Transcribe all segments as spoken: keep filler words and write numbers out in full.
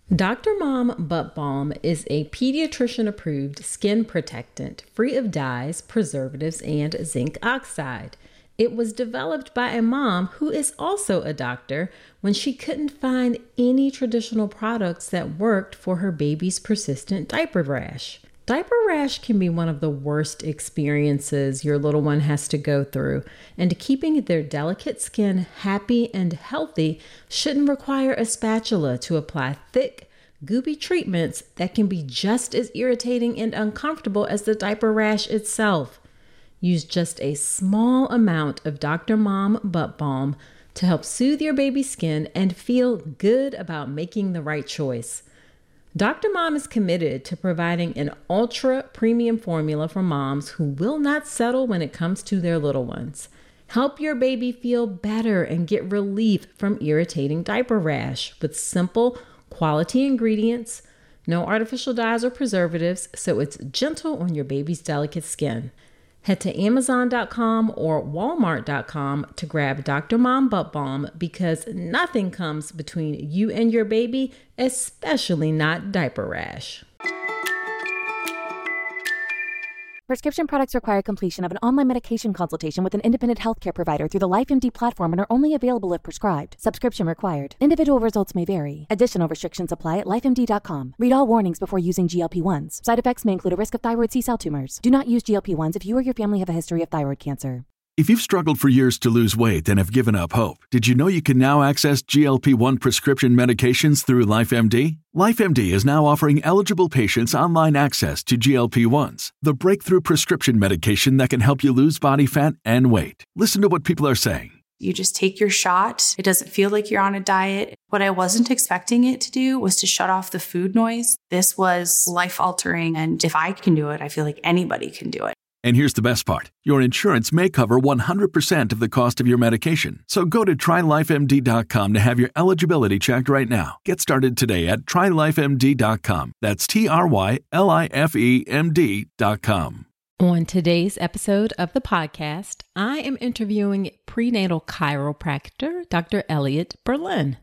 Doctor Mom Butt Balm is a pediatrician-approved skin protectant free of dyes, preservatives, and zinc oxide. It was developed by a mom who is also a doctor when she couldn't find any traditional products that worked for her baby's persistent diaper rash. Diaper rash can be one of the worst experiences your little one has to go through, and keeping their delicate skin happy and healthy shouldn't require a spatula to apply thick, goopy treatments that can be just as irritating and uncomfortable as the diaper rash itself. Use just a small amount of Doctor Mom Butt Balm to help soothe your baby's skin and feel good about making the right choice. Doctor Mom is committed to providing an ultra premium formula for moms who will not settle when it comes to their little ones. Help your baby feel better and get relief from irritating diaper rash with simple, quality ingredients, no artificial dyes or preservatives, so it's gentle on your baby's delicate skin. Head to Amazon dot com or Walmart dot com to grab Doctor Mom Butt Balm because nothing comes between you and your baby, especially not diaper rash. Prescription products require completion of an online medication consultation with an independent healthcare provider through the LifeMD platform and are only available if prescribed. Subscription required. Individual results may vary. Additional restrictions apply at life M D dot com. Read all warnings before using G L P ones. Side effects may include a risk of thyroid C-cell tumors. Do not use G L P ones if you or your family have a history of thyroid cancer. If you've struggled for years to lose weight and have given up hope, did you know you can now access G L P one prescription medications through LifeMD? LifeMD is now offering eligible patients online access to G L P ones, the breakthrough prescription medication that can help you lose body fat and weight. Listen to what people are saying. You just take your shot. It doesn't feel like you're on a diet. What I wasn't expecting it to do was to shut off the food noise. This was life-altering, and if I can do it, I feel like anybody can do it. And here's the best part. Your insurance may cover one hundred percent of the cost of your medication. So go to try life M D dot com to have your eligibility checked right now. Get started today at try life M D dot com. That's T R Y L I F E M D dot com. On today's episode of the podcast, I am interviewing prenatal chiropractor Doctor Elliot Berlin.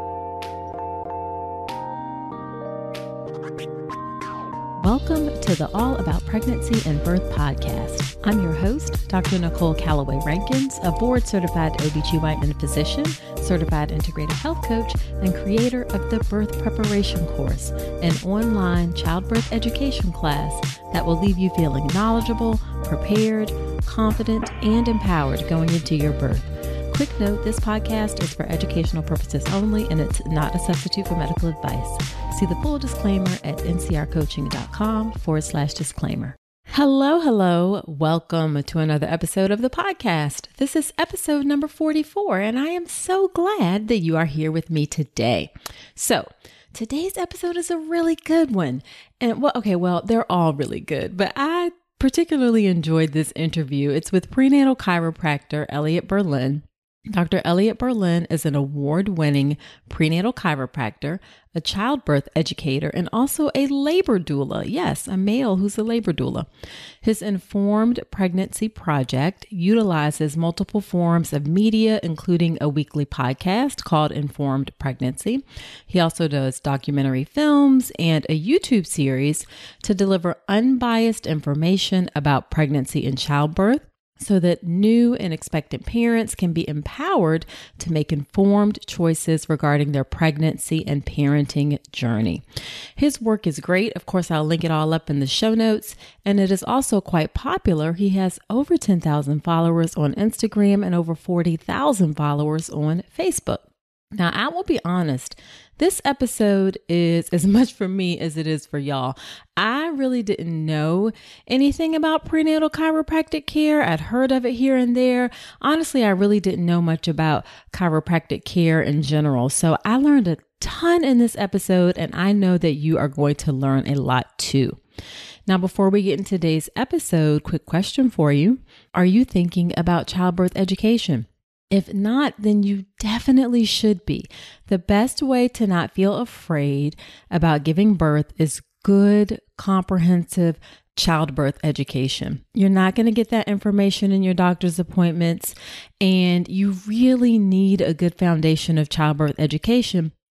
Welcome to the All About Pregnancy and Birth podcast. I'm your host, Doctor Nicole Calloway Rankins, a board-certified O B G Y N physician, certified integrative health coach, and creator of the Birth Preparation Course, an online childbirth education class that will leave you feeling knowledgeable, prepared, confident, and empowered going into your birth. Quick note, this podcast is for educational purposes only, and it's not a substitute for medical advice. See the full disclaimer at ncrcoaching.com forward slash disclaimer. Hello, hello. Welcome to another episode of the podcast. This is episode number forty-four, and I am so glad that you are here with me today. So today's episode is a really good one. And well, okay, well, they're all really good, but I particularly enjoyed this interview. It's with prenatal chiropractor Elliot Berlin. Doctor Elliot Berlin is an award-winning prenatal chiropractor, a childbirth educator, and also a labor doula. Yes, a male who's a labor doula. His Informed Pregnancy Project utilizes multiple forms of media, including a weekly podcast called Informed Pregnancy. He also does documentary films and a YouTube series to deliver unbiased information about pregnancy and childbirth, so that new and expectant parents can be empowered to make informed choices regarding their pregnancy and parenting journey. His work is great. Of course, I'll link it all up in the show notes. And it is also quite popular. He has over ten thousand followers on Instagram and over forty thousand followers on Facebook. Now, I will be honest, this episode is as much for me as it is for y'all. I really didn't know anything about prenatal chiropractic care. I'd heard of it here and there. Honestly, I really didn't know much about chiropractic care in general. So I learned a ton in this episode, and I know that you are going to learn a lot too. Now, before we get into today's episode, quick question for you. Are you thinking about childbirth education? If not, then you definitely should be. The best way to not feel afraid about giving birth is good, comprehensive childbirth education. You're not going to get that information in your doctor's appointments, and you really need a good foundation of childbirth education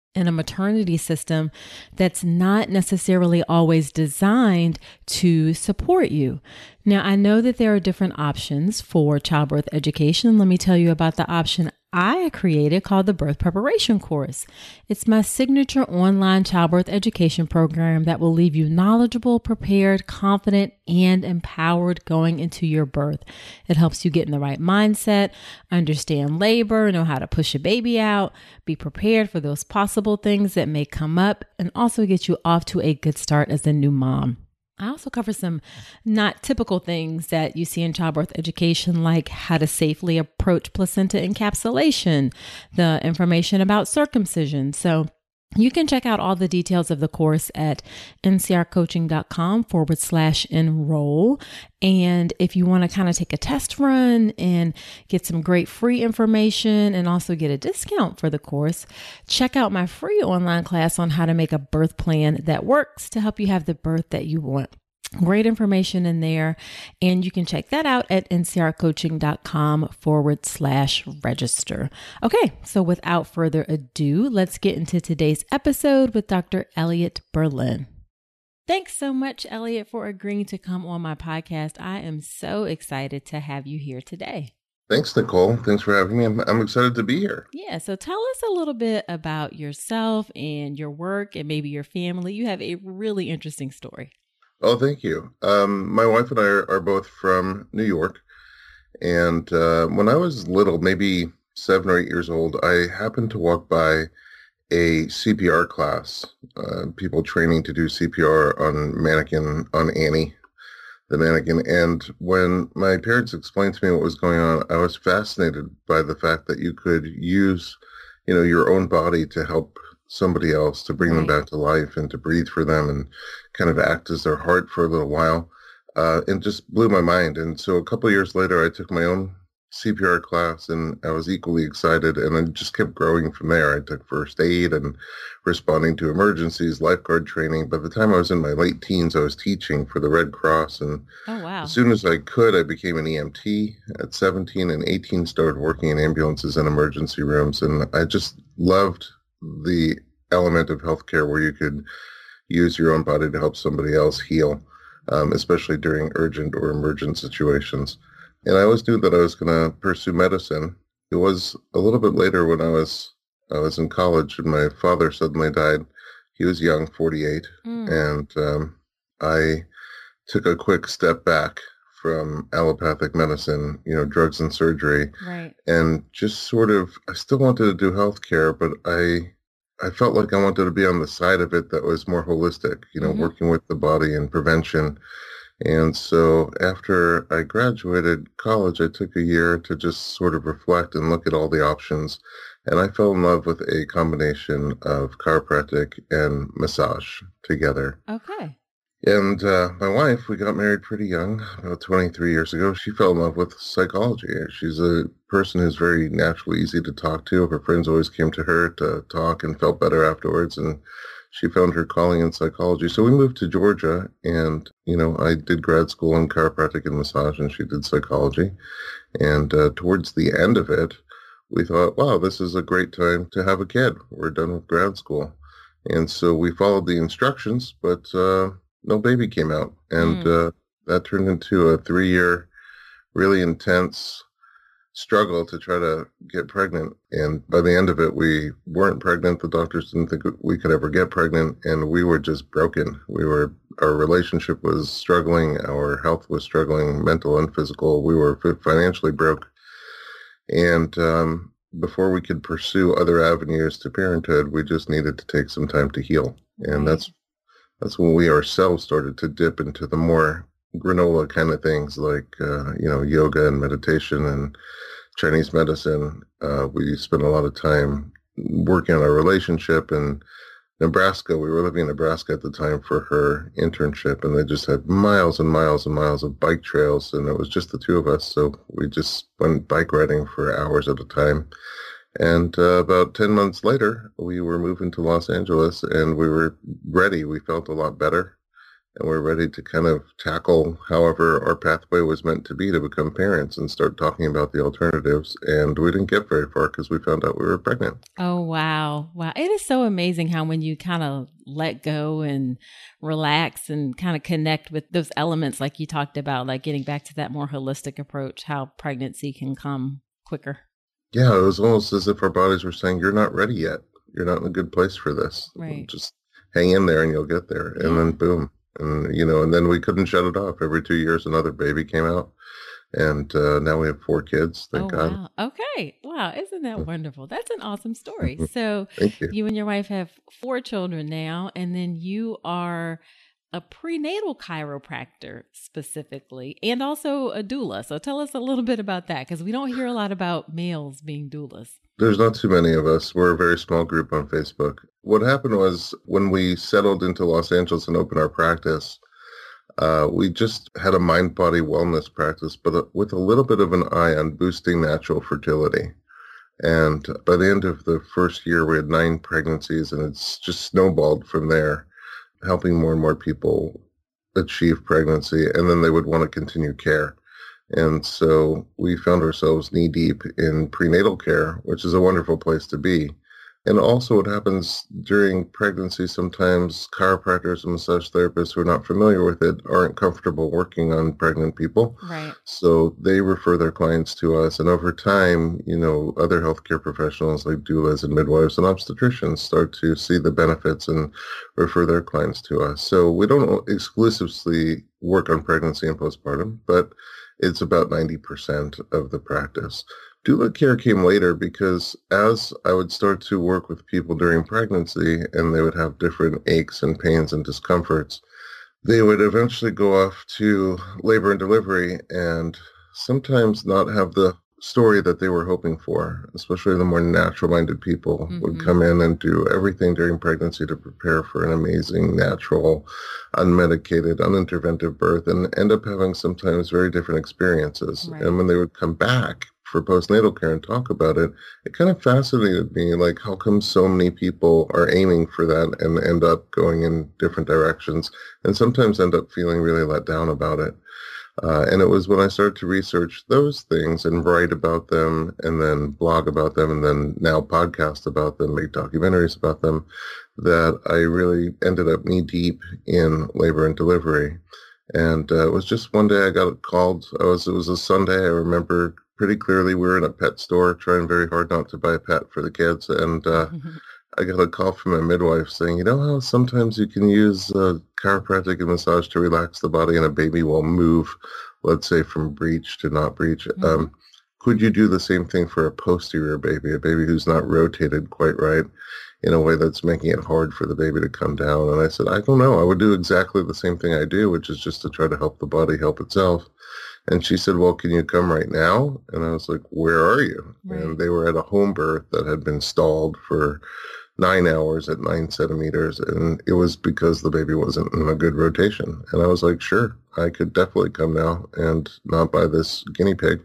in a maternity system that's not necessarily always designed to support you. Now, I know that there are different options for childbirth education. Let me tell you about the option I created called the Birth Preparation Course. It's my signature online childbirth education program that will leave you knowledgeable, prepared, confident, and empowered going into your birth. It helps you get in the right mindset, understand labor, know how to push a baby out, be prepared for those possible things that may come up, and also get you off to a good start as a new mom. I also cover some not typical things that you see in childbirth education, like how to safely approach placenta encapsulation, the information about circumcision. So you can check out all the details of the course at ncrcoaching.com forward slash enroll. And if you want to kind of take a test run and get some great free information and also get a discount for the course, check out my free online class on how to make a birth plan that works to help you have the birth that you want. Great information in there. And you can check that out at ncrcoaching.com forward slash register. Okay, so without further ado, let's get into today's episode with Doctor Elliot Berlin. Thanks so much, Elliot, for agreeing to come on my podcast. I am so excited to have you here today. Thanks, Nicole. Thanks for having me. I'm, I'm excited to be here. Yeah. So tell us a little bit about yourself and your work and maybe your family. You have a really interesting story. Oh, thank you. Um, my wife and I are, are both from New York. And uh, when I was little, maybe seven or eight years old, I happened to walk by a C P R class, uh, people training to do C P R on mannequin, on Annie, the mannequin. And when my parents explained to me what was going on, I was fascinated by the fact that you could use, you know, your own body to help somebody else, to bring right. them back to life and to breathe for them and kind of act as their heart for a little while. Uh, and just blew my mind. And so a couple of years later, I took my own C P R class and I was equally excited, and I just kept growing from there. I took first aid and responding to emergencies, lifeguard training. By the time I was in my late teens, I was teaching for the Red Cross. And oh, wow. as soon as I could, I became an E M T at seventeen, and eighteen started working in ambulances and emergency rooms. And I just loved the element of healthcare where you could use your own body to help somebody else heal, um, especially during urgent or emergent situations. And I always knew that I was going to pursue medicine. It was a little bit later when I was I was in college and my father suddenly died. He was young, forty-eight, mm. and um, I took a quick step back from allopathic medicine, you know, drugs and surgery, right. and just sort of, I still wanted to do healthcare, but I I felt like I wanted to be on the side of it that was more holistic, you know, mm-hmm. working with the body and prevention. And so after I graduated college, I took a year to just sort of reflect and look at all the options. And I fell in love with a combination of chiropractic and massage together. Okay. And uh, my wife, we got married pretty young, about twenty-three years ago. She fell in love with psychology. She's a person who's very naturally easy to talk to. Her friends always came to her to talk and felt better afterwards. And she found her calling in psychology. So we moved to Georgia, and, you know, I did grad school in chiropractic and massage, and she did psychology. And uh, towards the end of it, we thought, wow, this is a great time to have a kid. We're done with grad school. And so we followed the instructions, but uh, no baby came out. And mm. uh, that turned into a three-year, really intense struggle to try to get pregnant. And by the end of it, we weren't pregnant. The doctors didn't think we could ever get pregnant. And we were just broken. We were, our relationship was struggling. Our health was struggling, mental and physical. We were financially broke. And um, before we could pursue other avenues to parenthood, we just needed to take some time to heal. And that's that's when we ourselves started to dip into the more granola kind of things like, uh, you know, yoga and meditation and Chinese medicine. Uh, we spent a lot of time working on our relationship in Nebraska. We were living in Nebraska at the time for her internship, and they just had miles and miles and miles of bike trails, and it was just the two of us. So we just went bike riding for hours at a time. And uh, about ten months later, we were moving to Los Angeles, and we were ready. We felt a lot better. and we're ready to kind of tackle however our pathway was meant to be to become parents and start talking about the alternatives. And we didn't get very far because we found out we were pregnant. Oh, wow. Wow. It is so amazing how when you kind of let go and relax and kind of connect with those elements like you talked about, like getting back to that more holistic approach, how pregnancy can come quicker. Yeah, it was almost as if our bodies were saying, you're not ready yet. You're not in a good place for this. Right. Just hang in there and you'll get there. And Yeah. then boom. And, you know, and then we couldn't shut it off. Every two years, another baby came out. And uh, now we have four kids. Thank oh, God. Wow. Okay. Wow. Isn't that wonderful? That's an awesome story. So Thank you. you and your wife have four children now, and then you are a prenatal chiropractor specifically, and also a doula. So tell us a little bit about that, because we don't hear a lot about males being doulas. There's not too many of us. We're a very small group on Facebook. What happened was when we settled into Los Angeles and opened our practice, uh, we just had a mind-body wellness practice, but with a little bit of an eye on boosting natural fertility. And by the end of the first year, we had nine pregnancies, and it's just snowballed from there, helping more and more people achieve pregnancy, and then they would want to continue care. And so we found ourselves knee-deep in prenatal care, which is a wonderful place to be. And also what happens during pregnancy, sometimes chiropractors and massage therapists who are not familiar with it aren't comfortable working on pregnant people. Right. So they refer their clients to us. And over time, you know, other healthcare professionals like doulas and midwives and obstetricians start to see the benefits and refer their clients to us. So we don't exclusively work on pregnancy and postpartum, but it's about ninety percent of the practice. Doula care came later because as I would start to work with people during pregnancy and they would have different aches and pains and discomforts, they would eventually go off to labor and delivery and sometimes not have the story that they were hoping for, especially the more natural-minded people mm-hmm. would come in and do everything during pregnancy to prepare for an amazing, natural, unmedicated, uninterventive birth and end up having sometimes very different experiences. Right. And when they would come back for postnatal care and talk about it, it kind of fascinated me, like how come so many people are aiming for that and end up going in different directions and sometimes end up feeling really let down about it. Uh, and it was when I started to research those things and write about them and then blog about them and then now podcast about them, make documentaries about them, that I really ended up knee deep in labor and delivery. And uh, it was just one day I got called. I was, it was a Sunday. I remember pretty clearly we were in a pet store trying very hard not to buy a pet for the kids. And uh, mm-hmm. I got a call from my midwife saying, you know how sometimes you can use uh, chiropractic and massage to relax the body and a baby will move, let's say, from breech to not breech. Mm-hmm. Um, could you do the same thing for a posterior baby, a baby who's not rotated quite right in a way that's making it hard for the baby to come down? And I said, I don't know. I would do exactly the same thing I do, which is just to try to help the body help itself. And she said, well, can you come right now? And I was like, where are you? Right. And they were at a home birth that had been stalled for nine hours at nine centimeters. And it was because the baby wasn't in a good rotation. And I was like, sure, I could definitely come now and not buy this guinea pig.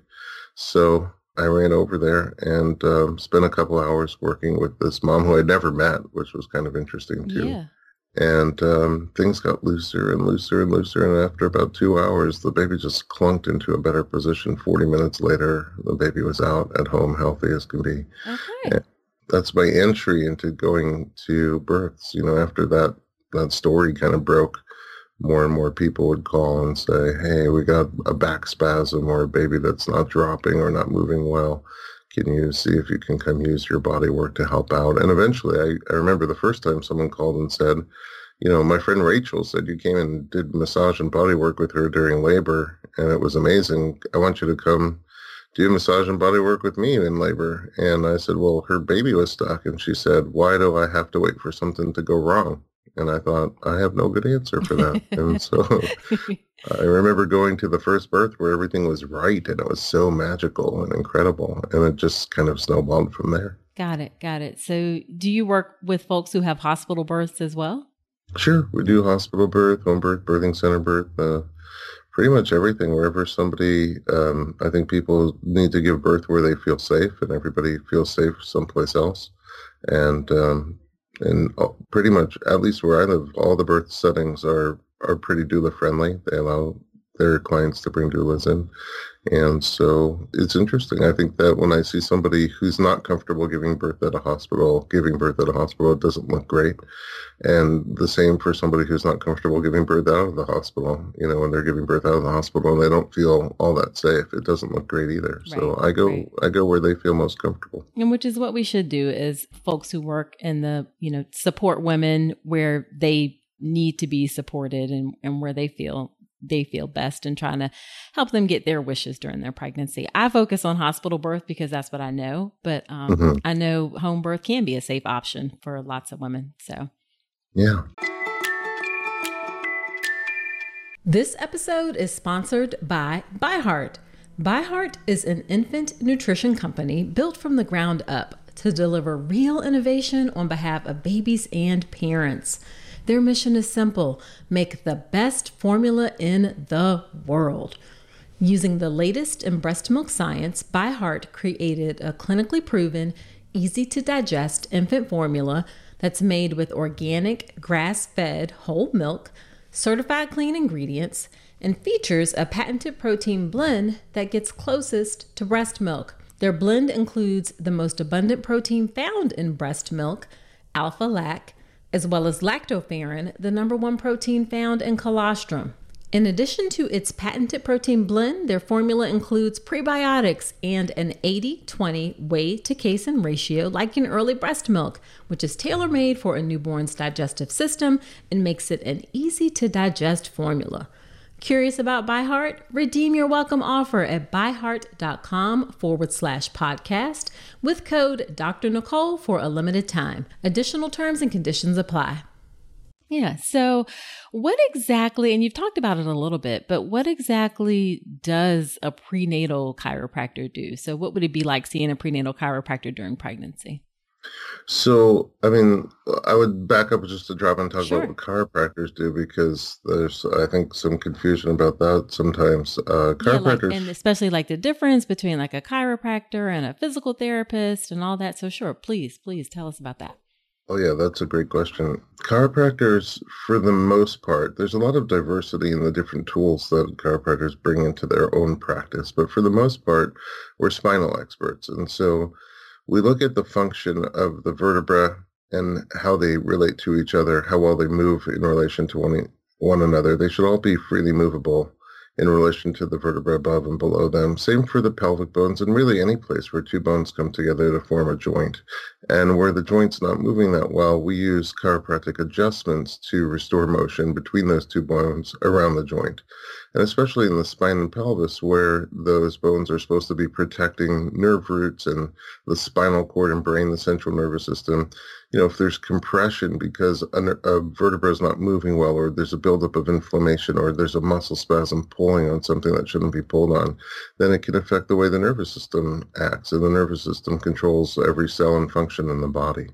So I ran over there and um, spent a couple hours working with this mom who I'd never met, which was kind of interesting too. Yeah. And um, things got looser and looser and looser. And after about two hours, the baby just clunked into a better position. forty minutes later, the baby was out at home, healthy as can be. Okay. And that's my entry into going to births. You know, after that, that story kind of broke, more and more people would call and say, hey, we got a back spasm or a baby that's not dropping or not moving well. Can you see if you can come use your body work to help out? And eventually, I, I remember the first time someone called and said, you know, my friend Rachel said you came and did massage and body work with her during labor, and it was amazing. I want you to come do massage and body work with me in labor. And I said, well, her baby was stuck. And she said, why do I have to wait for something to go wrong? And I thought, I have no good answer for that. And so I remember going to the first birth where everything was right and it was so magical and incredible. And it just kind of snowballed from there. Got it. Got it. So do you work with folks who have hospital births as well? Sure. We do hospital birth, home birth, birthing center birth, uh, pretty much everything. Wherever somebody, um, I think people need to give birth where they feel safe and everybody feels safe someplace else. And, um, And pretty much, at least where I live, all the birth settings are, are pretty doula friendly. They allow their clients to bring doulas in. And so it's interesting. I think that when I see somebody who's not comfortable giving birth at a hospital, giving birth at a hospital, it doesn't look great. And the same for somebody who's not comfortable giving birth out of the hospital. You know, when they're giving birth out of the hospital and they don't feel all that safe, it doesn't look great either. Right, so I go, right. I go where they feel most comfortable. And which is what we should do as folks who work in the, you know, support women where they need to be supported and, and where they feel they feel best and trying to help them get their wishes during their pregnancy. I focus on hospital birth because that's what I know, but um, mm-hmm. I know home birth can be a safe option for lots of women. So, yeah. This episode is sponsored by ByHeart. ByHeart is an infant nutrition company built from the ground up to deliver real innovation on behalf of babies and parents. Their mission is simple: make the best formula in the world. Using the latest in breast milk science, ByHeart created a clinically proven, easy to digest infant formula that's made with organic, grass-fed whole milk, certified clean ingredients, and features a patented protein blend that gets closest to breast milk. Their blend includes the most abundant protein found in breast milk, alpha-lac, as well as lactoferrin, the number one protein found in colostrum. In addition to its patented protein blend, their formula includes prebiotics and an eighty twenty whey to casein ratio like in early breast milk, which is tailor-made for a newborn's digestive system and makes it an easy-to-digest formula. Curious about ByHeart? Redeem your welcome offer at byheart.com forward slash podcast with code Doctor Nicole for a limited time. Additional terms and conditions apply. Yeah. So what exactly, and you've talked about it a little bit, but what exactly does a prenatal chiropractor do? So what would it be like seeing a prenatal chiropractor during pregnancy? So, I mean, I would back up just to drop and talk Sure. about what chiropractors do, because there's, I think, some confusion about that sometimes. Uh, Yeah, like, chiropractors, and especially like the difference between like a chiropractor and a physical therapist and all that. So sure, please, please tell us about that. oh yeah, that's a great question. Chiropractors, for the most part, there's a lot of diversity in the different tools that chiropractors bring into their own practice, but for the most part, we're spinal experts. And so we look at the function of the vertebra and how they relate to each other, how well they move in relation to one, one another. They should all be freely movable in relation to the vertebra above and below them. Same for the pelvic bones and really any place where two bones come together to form a joint. And where the joint's not moving that well, we use chiropractic adjustments to restore motion between those two bones around the joint. And especially in the spine and pelvis, where those bones are supposed to be protecting nerve roots and the spinal cord and brain, the central nervous system. You know, if there's compression because a, a vertebra is not moving well, or there's a buildup of inflammation, or there's a muscle spasm pulling on something that shouldn't be pulled on, then it can affect the way the nervous system acts. And the nervous system controls every cell and function in the body.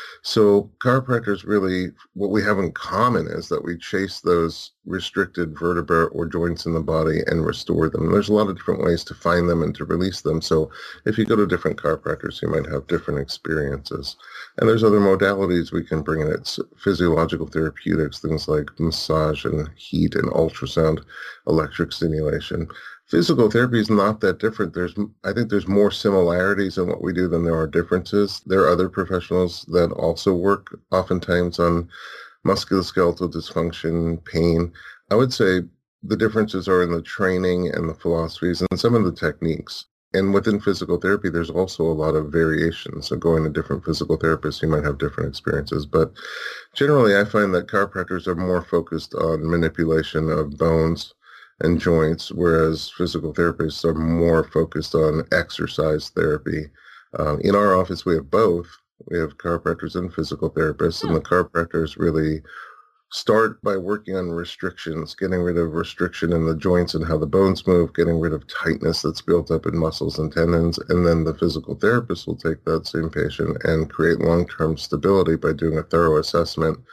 So chiropractors really, what we have in common is that we chase those restricted vertebrae or joints in the body and restore them. And there's a lot of different ways to find them and to release them. So if you go to different chiropractors, you might have different experiences. And there's other modalities we can bring in. It's physiological therapeutics, things like massage and heat and ultrasound, electric stimulation. Physical therapy is not that different. There's, I think there's more similarities in what we do than there are differences. There are other professionals that also work oftentimes on musculoskeletal dysfunction, pain. I would say the differences are in the training and the philosophies and some of the techniques. And within physical therapy, there's also a lot of variations. So going to different physical therapists, you might have different experiences. But generally, I find that chiropractors are more focused on manipulation of bones and joints, whereas physical therapists are more focused on exercise therapy. Um, in our office, we have both. We have chiropractors and physical therapists, and the chiropractors really start by working on restrictions, getting rid of restriction in the joints and how the bones move, getting rid of tightness that's built up in muscles and tendons, and then the physical therapist will take that same patient and create long-term stability by doing a thorough assessment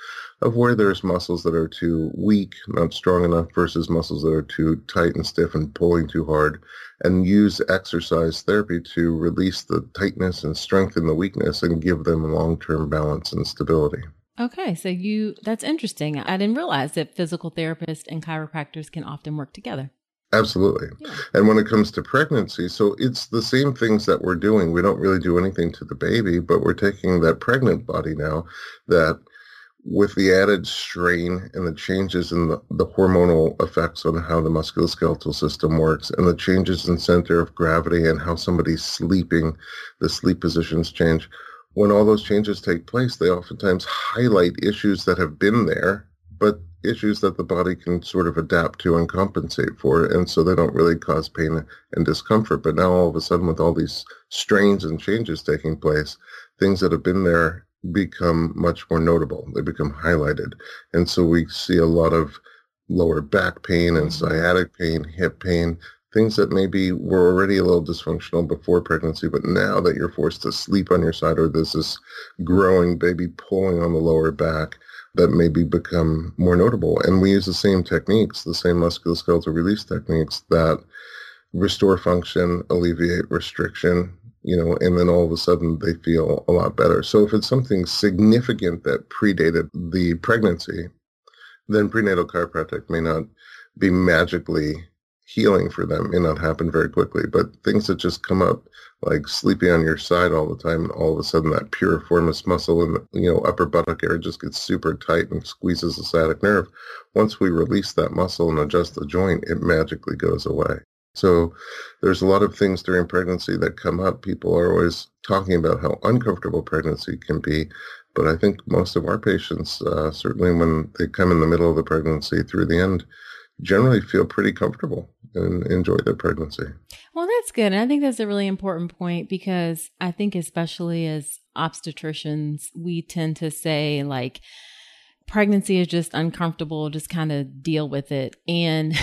of where there's muscles that are too weak, not strong enough, versus muscles that are too tight and stiff and pulling too hard, and use exercise therapy to release the tightness and strengthen the weakness and give them long-term balance and stability. Okay, so you that's interesting. I didn't realize that physical therapists and chiropractors can often work together. Absolutely. Yeah. And when it comes to pregnancy, so it's the same things that we're doing. We don't really do anything to the baby, but we're taking that pregnant body now that with the added strain and the changes in the, the hormonal effects on how the musculoskeletal system works and the changes in center of gravity and how somebody's sleeping, the sleep positions change. When all those changes take place, they oftentimes highlight issues that have been there, but issues that the body can sort of adapt to and compensate for. And so they don't really cause pain and discomfort. But now all of a sudden, with all these strains and changes taking place, things that have been there become much more notable. They become highlighted. And so we see a lot of lower back pain and sciatic pain, hip pain, things that maybe were already a little dysfunctional before pregnancy, but now that you're forced to sleep on your side or there's this growing baby pulling on the lower back, that maybe become more notable. And we use the same techniques, the same musculoskeletal release techniques that restore function, alleviate restriction, you know, and then all of a sudden they feel a lot better. So if it's something significant that predated the pregnancy, then prenatal chiropractic may not be magically healing for them, may not happen very quickly, but things that just come up, like sleeping on your side all the time, and all of a sudden that piriformis muscle in the, you know, upper buttock area just gets super tight and squeezes the sciatic nerve. Once we release that muscle and adjust the joint, it magically goes away. So there's a lot of things during pregnancy that come up. People are always talking about how uncomfortable pregnancy can be, but I think most of our patients, uh, certainly when they come in the middle of the pregnancy through the end, generally feel pretty comfortable and enjoy their pregnancy. Well, that's good. And I think that's a really important point because I think especially as obstetricians, we tend to say like, pregnancy is just uncomfortable, just kind of deal with it. And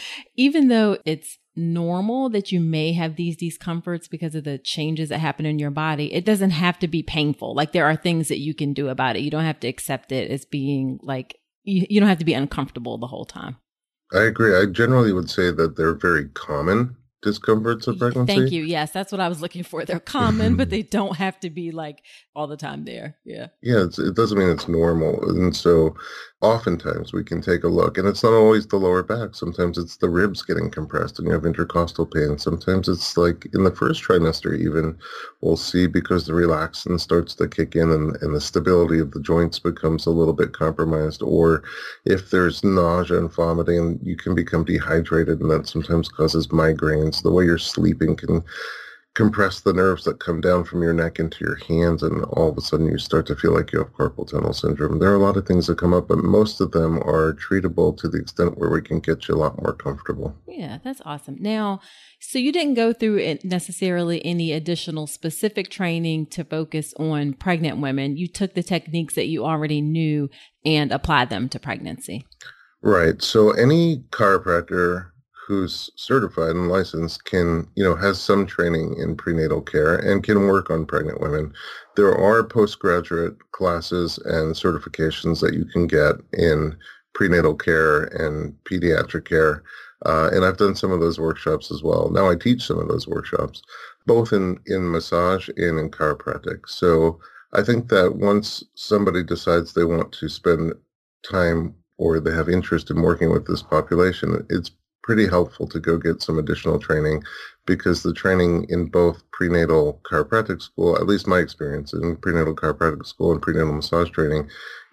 even though it's normal that you may have these discomforts because of the changes that happen in your body, it doesn't have to be painful. Like there are things that you can do about it. You don't have to accept it as being like, you, you don't have to be uncomfortable the whole time. I agree. I generally would say that they're very common discomforts of pregnancy. Thank you. Yes, that's what I was looking for. They're common, but they don't have to be like all the time there. Yeah. Yeah, it's, it doesn't mean it's normal. And so oftentimes we can take a look, and it's not always the lower back. Sometimes it's the ribs getting compressed and you have intercostal pain. Sometimes it's like in the first trimester even, we'll see because the relaxin starts to kick in and, and the stability of the joints becomes a little bit compromised. Or if there's nausea and vomiting, you can become dehydrated, and that sometimes causes migraines. The way you're sleeping can compress the nerves that come down from your neck into your hands, and all of a sudden you start to feel like you have carpal tunnel syndrome. There are a lot of things that come up, but most of them are treatable to the extent where we can get you a lot more comfortable. Yeah, that's awesome. Now, so you didn't go through it necessarily any additional specific training to focus on pregnant women. You took the techniques that you already knew and applied them to pregnancy. Right. So any chiropractor who's certified and licensed can, you know, has some training in prenatal care and can work on pregnant women. There are postgraduate classes and certifications that you can get in prenatal care and pediatric care. Uh, and I've done some of those workshops as well. Now I teach some of those workshops, both in, in massage and in chiropractic. So I think that once somebody decides they want to spend time or they have interest in working with this population, it's pretty helpful to go get some additional training, because the training in both prenatal chiropractic school, at least my experience in prenatal chiropractic school and prenatal massage training,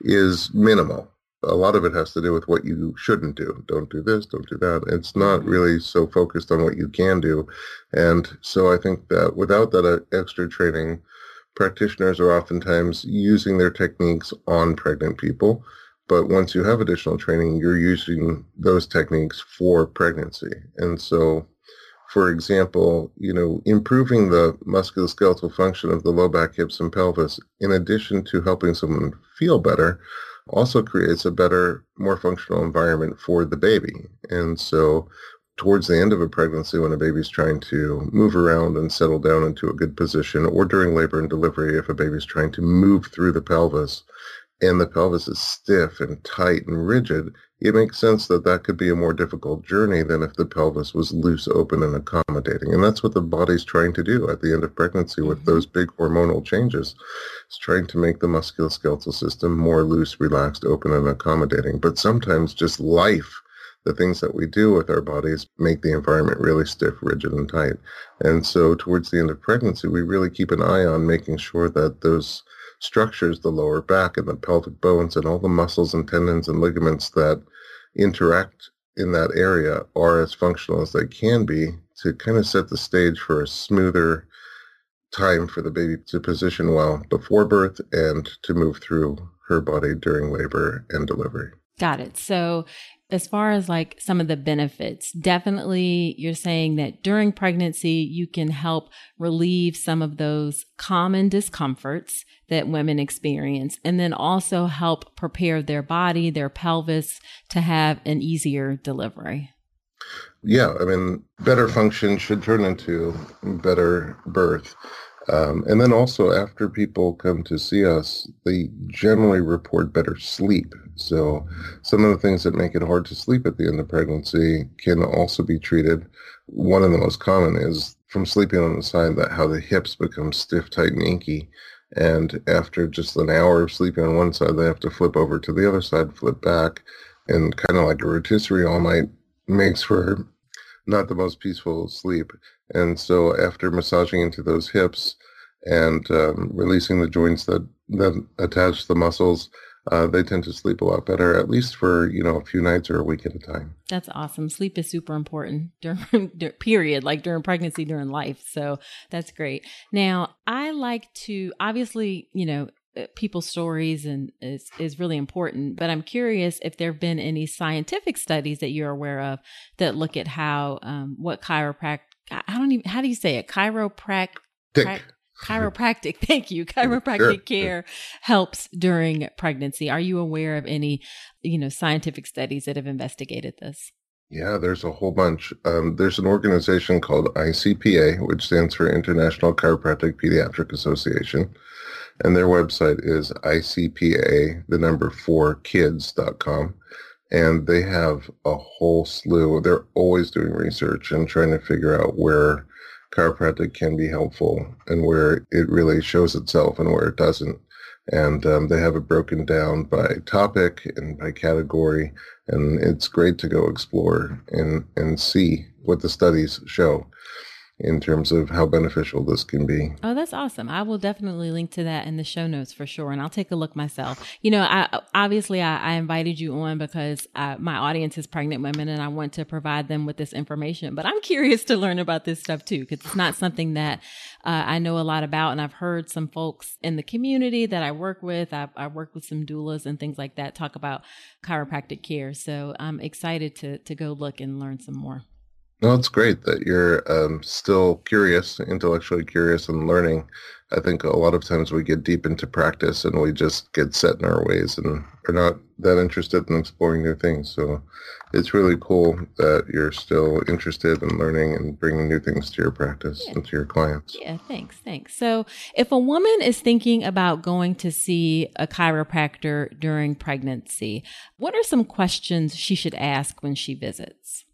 is minimal. A lot of it has to do with what you shouldn't do. Don't do this, don't do that. It's not really so focused on what you can do. And so I think that without that extra training, practitioners are oftentimes using their techniques on pregnant people. But once you have additional training, you're using those techniques for pregnancy. And so, for example, you know, improving the musculoskeletal function of the low back, hips, and pelvis, in addition to helping someone feel better, also creates a better, more functional environment for the baby. And so towards the end of a pregnancy, when a baby's trying to move around and settle down into a good position, or during labor and delivery, if a baby's trying to move through the pelvis, and the pelvis is stiff and tight and rigid, it makes sense that that could be a more difficult journey than if the pelvis was loose, open, and accommodating. And that's what the body's trying to do at the end of pregnancy with mm-hmm. those big hormonal changes. It's trying to make the musculoskeletal system more loose, relaxed, open, and accommodating. But sometimes just life, the things that we do with our bodies, make the environment really stiff, rigid, and tight. And so towards the end of pregnancy, we really keep an eye on making sure that those structures, the lower back and the pelvic bones and all the muscles and tendons and ligaments that interact in that area are as functional as they can be to kind of set the stage for a smoother time for the baby to position well before birth and to move through her body during labor and delivery. Got it. So as far as like some of the benefits, definitely you're saying that during pregnancy, you can help relieve some of those common discomforts that women experience, and then also help prepare their body, their pelvis to have an easier delivery. Yeah, I mean, better function should turn into better birth. Um, and then also after people come to see us, they generally report better sleep. So some of the things that make it hard to sleep at the end of pregnancy can also be treated. One of the most common is from sleeping on the side, that how the hips become stiff, tight, and inky. And after just an hour of sleeping on one side, they have to flip over to the other side, flip back, and kind of like a rotisserie all night makes for not the most peaceful sleep. And so after massaging into those hips and um, releasing the joints that, that attach the muscles, uh, they tend to sleep a lot better, at least for, you know, a few nights or a week at a time. That's awesome. Sleep is super important during, period, like during pregnancy, during life. So that's great. Now, I like to, obviously, you know, people's stories and is, is really important, but I'm curious if there have been any scientific studies that you're aware of that look at how, um, what chiropractic, I don't even, how do you say it? Chiropractic, chiropractic, thank you. Chiropractic sure. care helps during pregnancy. Are you aware of any, you know, scientific studies that have investigated this? Yeah, there's a whole bunch. Um, there's an organization called I C P A, which stands for International Chiropractic Pediatric Association. And their website is I C P A, the number four kids dot com. And they have a whole slew. They're always doing research and trying to figure out where chiropractic can be helpful and where it really shows itself and where it doesn't. And um, they have it broken down by topic and by category. And it's great to go explore and, and see what the studies show in terms of how beneficial this can be. Oh, that's awesome. I will definitely link to that in the show notes for sure. And I'll take a look myself. You know, I obviously I, I invited you on because I, my audience is pregnant women and I want to provide them with this information. But I'm curious to learn about this stuff too, because it's not something that uh, I know a lot about. And I've heard some folks in the community that I work with, I, I work with some doulas and things like that, talk about chiropractic care. So I'm excited to to go look and learn some more. Well, it's great that you're um, still curious, intellectually curious and learning. I think a lot of times we get deep into practice and we just get set in our ways and are not that interested in exploring new things. So it's really cool that you're still interested in learning and bringing new things to your practice yeah. and to your clients. Yeah, thanks. Thanks. So if a woman is thinking about going to see a chiropractor during pregnancy, what are some questions she should ask when she visits?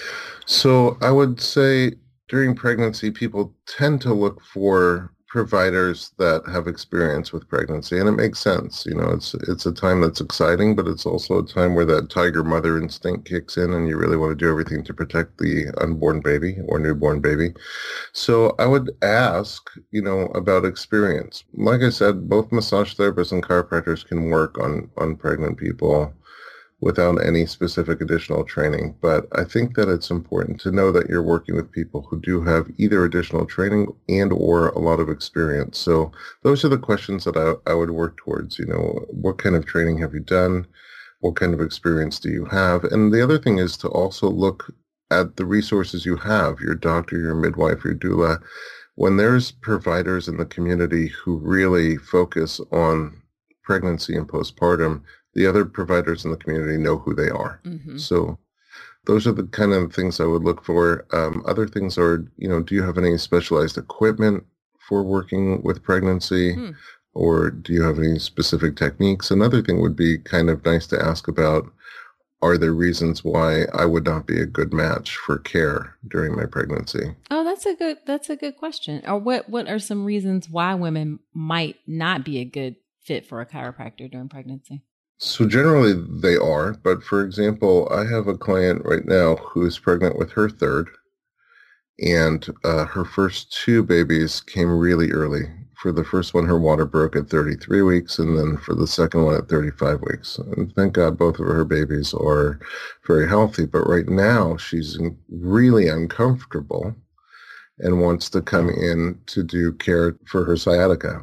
So I would say during pregnancy, people tend to look for providers that have experience with pregnancy, and it makes sense. You know, it's it's a time that's exciting, but it's also a time where that tiger mother instinct kicks in, and you really want to do everything to protect the unborn baby or newborn baby. So I would ask, you know, about experience. Like I said, both massage therapists and chiropractors can work on on pregnant people without any specific additional training. But I think that it's important to know that you're working with people who do have either additional training and or a lot of experience. So those are the questions that I, I would work towards. You know, what kind of training have you done? What kind of experience do you have? And the other thing is to also look at the resources you have, your doctor, your midwife, your doula. When there's providers in the community who really focus on pregnancy and postpartum, the other providers in the community know who they are. Mm-hmm. So those are the kind of things I would look for. Um, other things are, you know, do you have any specialized equipment for working with pregnancy? Hmm. Or do you have any specific techniques? Another thing would be kind of nice to ask about, are there reasons why I would not be a good match for care during my pregnancy? Oh, that's a good, that's a good question. Or what, what are some reasons why women might not be a good fit for a chiropractor during pregnancy? So generally they are, but for example, I have a client right now who is pregnant with her third, and uh, her first two babies came really early. For the first one, her water broke at thirty-three weeks, and then for the second one at thirty-five weeks. And thank God both of her babies are very healthy, but right now she's really uncomfortable and wants to come in to do care for her sciatica.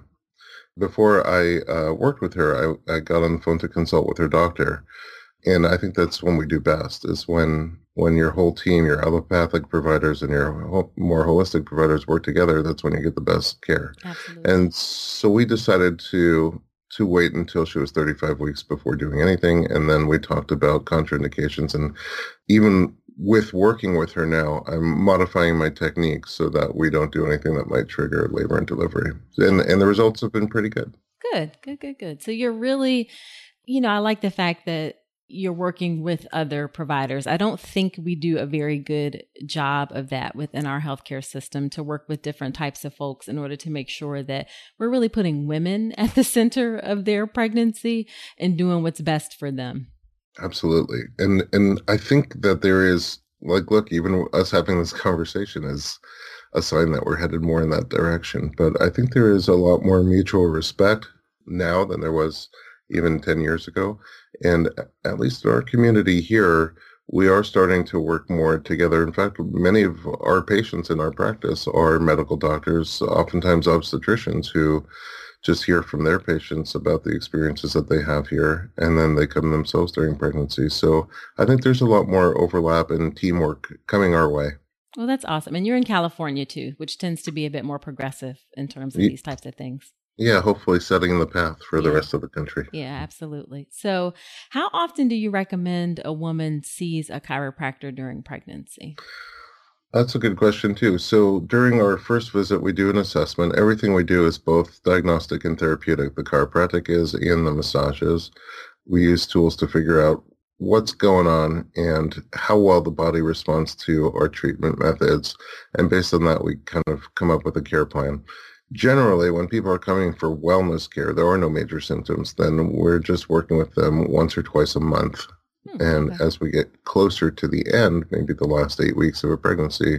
Before I uh, worked with her, I, I got on the phone to consult with her doctor. And I think that's when we do best, is when when your whole team, your allopathic providers and your ho- more holistic providers work together. That's when you get the best care. Absolutely. And so we decided to to wait until she was thirty-five weeks before doing anything. And then we talked about contraindications. And even with working with her now, I'm modifying my techniques so that we don't do anything that might trigger labor and delivery. And and the results have been pretty good. Good, good, good, good. So you're really, you know, I like the fact that you're working with other providers. I don't think we do a very good job of that within our healthcare system, to work with different types of folks in order to make sure that we're really putting women at the center of their pregnancy and doing what's best for them. Absolutely. And and I think that there is, like, look, even us having this conversation is a sign that we're headed more in that direction. But I think there is a lot more mutual respect now than there was even ten years ago. And at least in our community here, we are starting to work more together. In fact, many of our patients in our practice are medical doctors, oftentimes obstetricians, who just hear from their patients about the experiences that they have here, and then they come themselves during pregnancy. So I think there's a lot more overlap and teamwork coming our way. Well, that's awesome. And you're in California too, which tends to be a bit more progressive in terms of these types of things. Yeah, hopefully setting the path for the Yeah. rest of the country. Yeah, absolutely. So how often do you recommend a woman sees a chiropractor during pregnancy? That's a good question too. So during our first visit, we do an assessment. Everything we do is both diagnostic and therapeutic. The chiropractic is and the massages. We use tools to figure out what's going on and how well the body responds to our treatment methods. And based on that, we kind of come up with a care plan. Generally, when people are coming for wellness care, there are no major symptoms, then we're just working with them once or twice a month. Hmm, And okay. as we get closer to the end, maybe the last eight weeks of a pregnancy,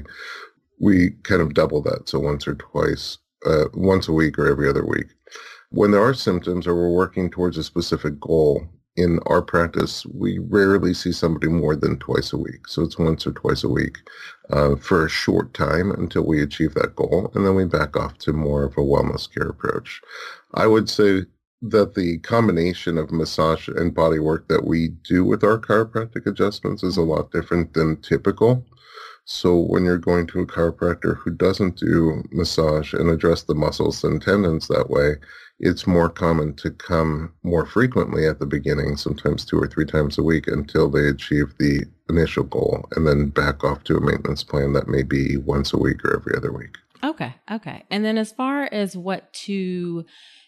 we kind of double that. So once or twice, uh, once a week or every other week. When there are symptoms or we're working towards a specific goal, in our practice, we rarely see somebody more than twice a week. So it's once or twice a week uh, for a short time until we achieve that goal. And then we back off to more of a wellness care approach. I would say that the combination of massage and body work that we do with our chiropractic adjustments is a lot different than typical. So when you're going to a chiropractor who doesn't do massage and address the muscles and tendons that way, it's more common to come more frequently at the beginning, sometimes two or three times a week, until they achieve the initial goal, and then back off to a maintenance plan that may be once a week or every other week. Okay. Okay. And then as far as what to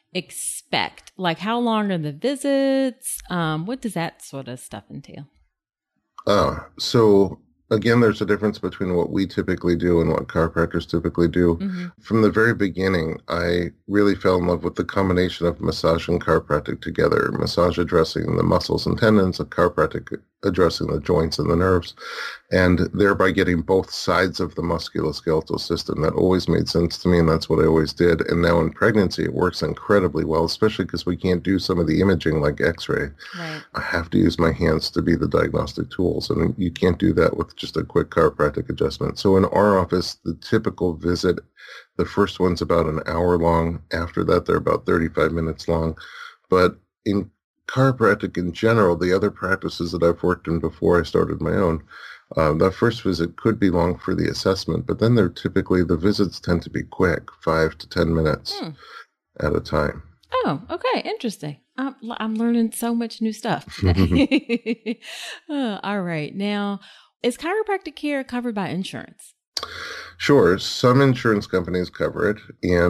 expect, like how long are the visits? Um, what does that sort of stuff entail? Uh, so again, there's a difference between what we typically do and what chiropractors typically do. Mm-hmm. From the very beginning, I really fell in love with the combination of massage and chiropractic together. Massage addressing the muscles and tendons, a chiropractic addressing the joints and the nerves, and thereby getting both sides of the musculoskeletal system. That always made sense to me, and that's what I always did. And now in pregnancy, it works incredibly well, especially because we can't do some of the imaging like x-ray. Right. I have to use my hands to be the diagnostic tools, and you can't do that with just a quick chiropractic adjustment. So in our office, the typical visit, the first one's about an hour long. After that, they're about thirty-five minutes long. But in chiropractic in general, the other practices that I've worked in before I started my own, uh, that first visit could be long for the assessment, but then they're typically, the visits tend to be quick, five to ten minutes Hmm. at a time. Oh, okay. Interesting. I'm, I'm learning so much new stuff. Uh, all right. Now, is chiropractic care covered by insurance? Sure, some insurance companies cover it, and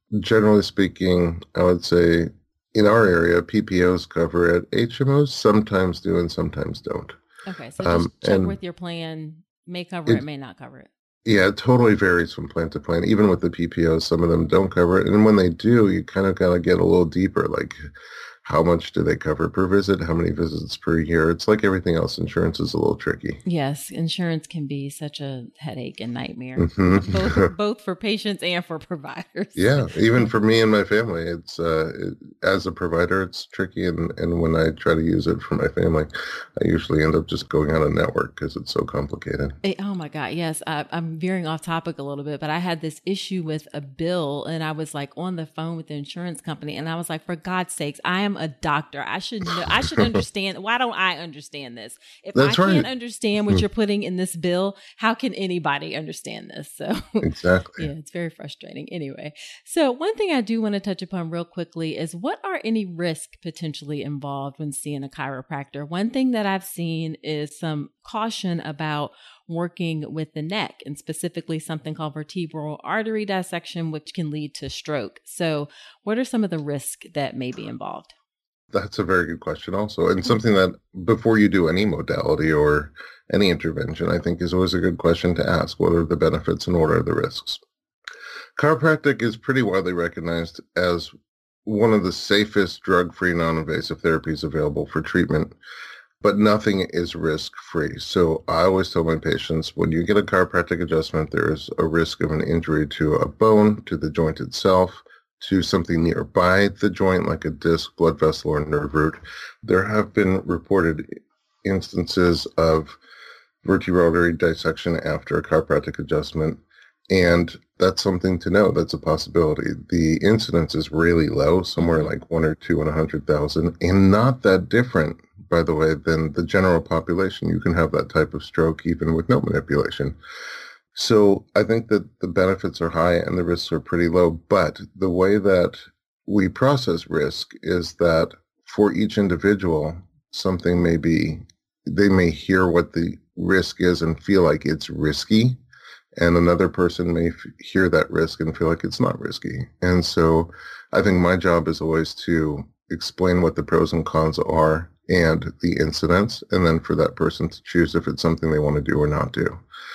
generally speaking, I would say in our area, P P Os cover it. H M Os sometimes do and sometimes don't. Okay, so just Um, check and with your plan. May cover it, it, may not cover it. yeah, it totally varies from plan to plan. Even with the P P Os, some of them don't cover it. And when they do, you kind of got to get a little deeper, like how much do they cover per visit? How many visits per year? It's like everything else. Insurance is a little tricky. Yes, insurance can be such a headache and nightmare, Mm-hmm. both both for patients and for providers. Yeah, even for me and my family, it's uh, it, as a provider, it's tricky. And, and when I try to use it for my family, I usually end up just going out of network because it's so complicated. Eh, Oh my God. Yes. I, I'm veering off topic a little bit, but I had this issue with a bill and I was like on the phone with the insurance company and I was like, for God's sakes, I am a doctor. I should know, I should understand. Why don't I understand this? If That's I right. can't understand what you're putting in this bill, how can anybody understand this? So Exactly. yeah, it's very frustrating. Anyway, so one thing I do want to touch upon real quickly is what are any risks potentially involved when seeing a chiropractor? One thing that I've seen is some caution about working with the neck and specifically something called vertebral artery dissection, which can lead to stroke. So what are some of the risks that may be involved? That's a very good question also. And something that before you do any modality or any intervention, I think is always a good question to ask. What are the benefits and what are the risks? Chiropractic is pretty widely recognized as one of the safest drug-free non-invasive therapies available for treatment, but nothing is risk-free. So I always tell my patients, when you get a chiropractic adjustment, there is a risk of an injury to a bone, to the joint itself, to something nearby the joint, like a disc, blood vessel, or nerve root. There have been reported instances of vertebral artery dissection after a chiropractic adjustment, and that's something to know. That's a possibility. The incidence is really low, somewhere like one or two in a hundred thousand, and not that different, by the way, than the general population. You can have that type of stroke even with no manipulation. So I think that the benefits are high and the risks are pretty low. But the way that we process risk is that for each individual, something may be, they may hear what the risk is and feel like it's risky. And another person may f- hear that risk and feel like it's not risky. And so I think my job is always to explain what the pros and cons are and the incidents, and then for that person to choose if it's something they want to do or not do.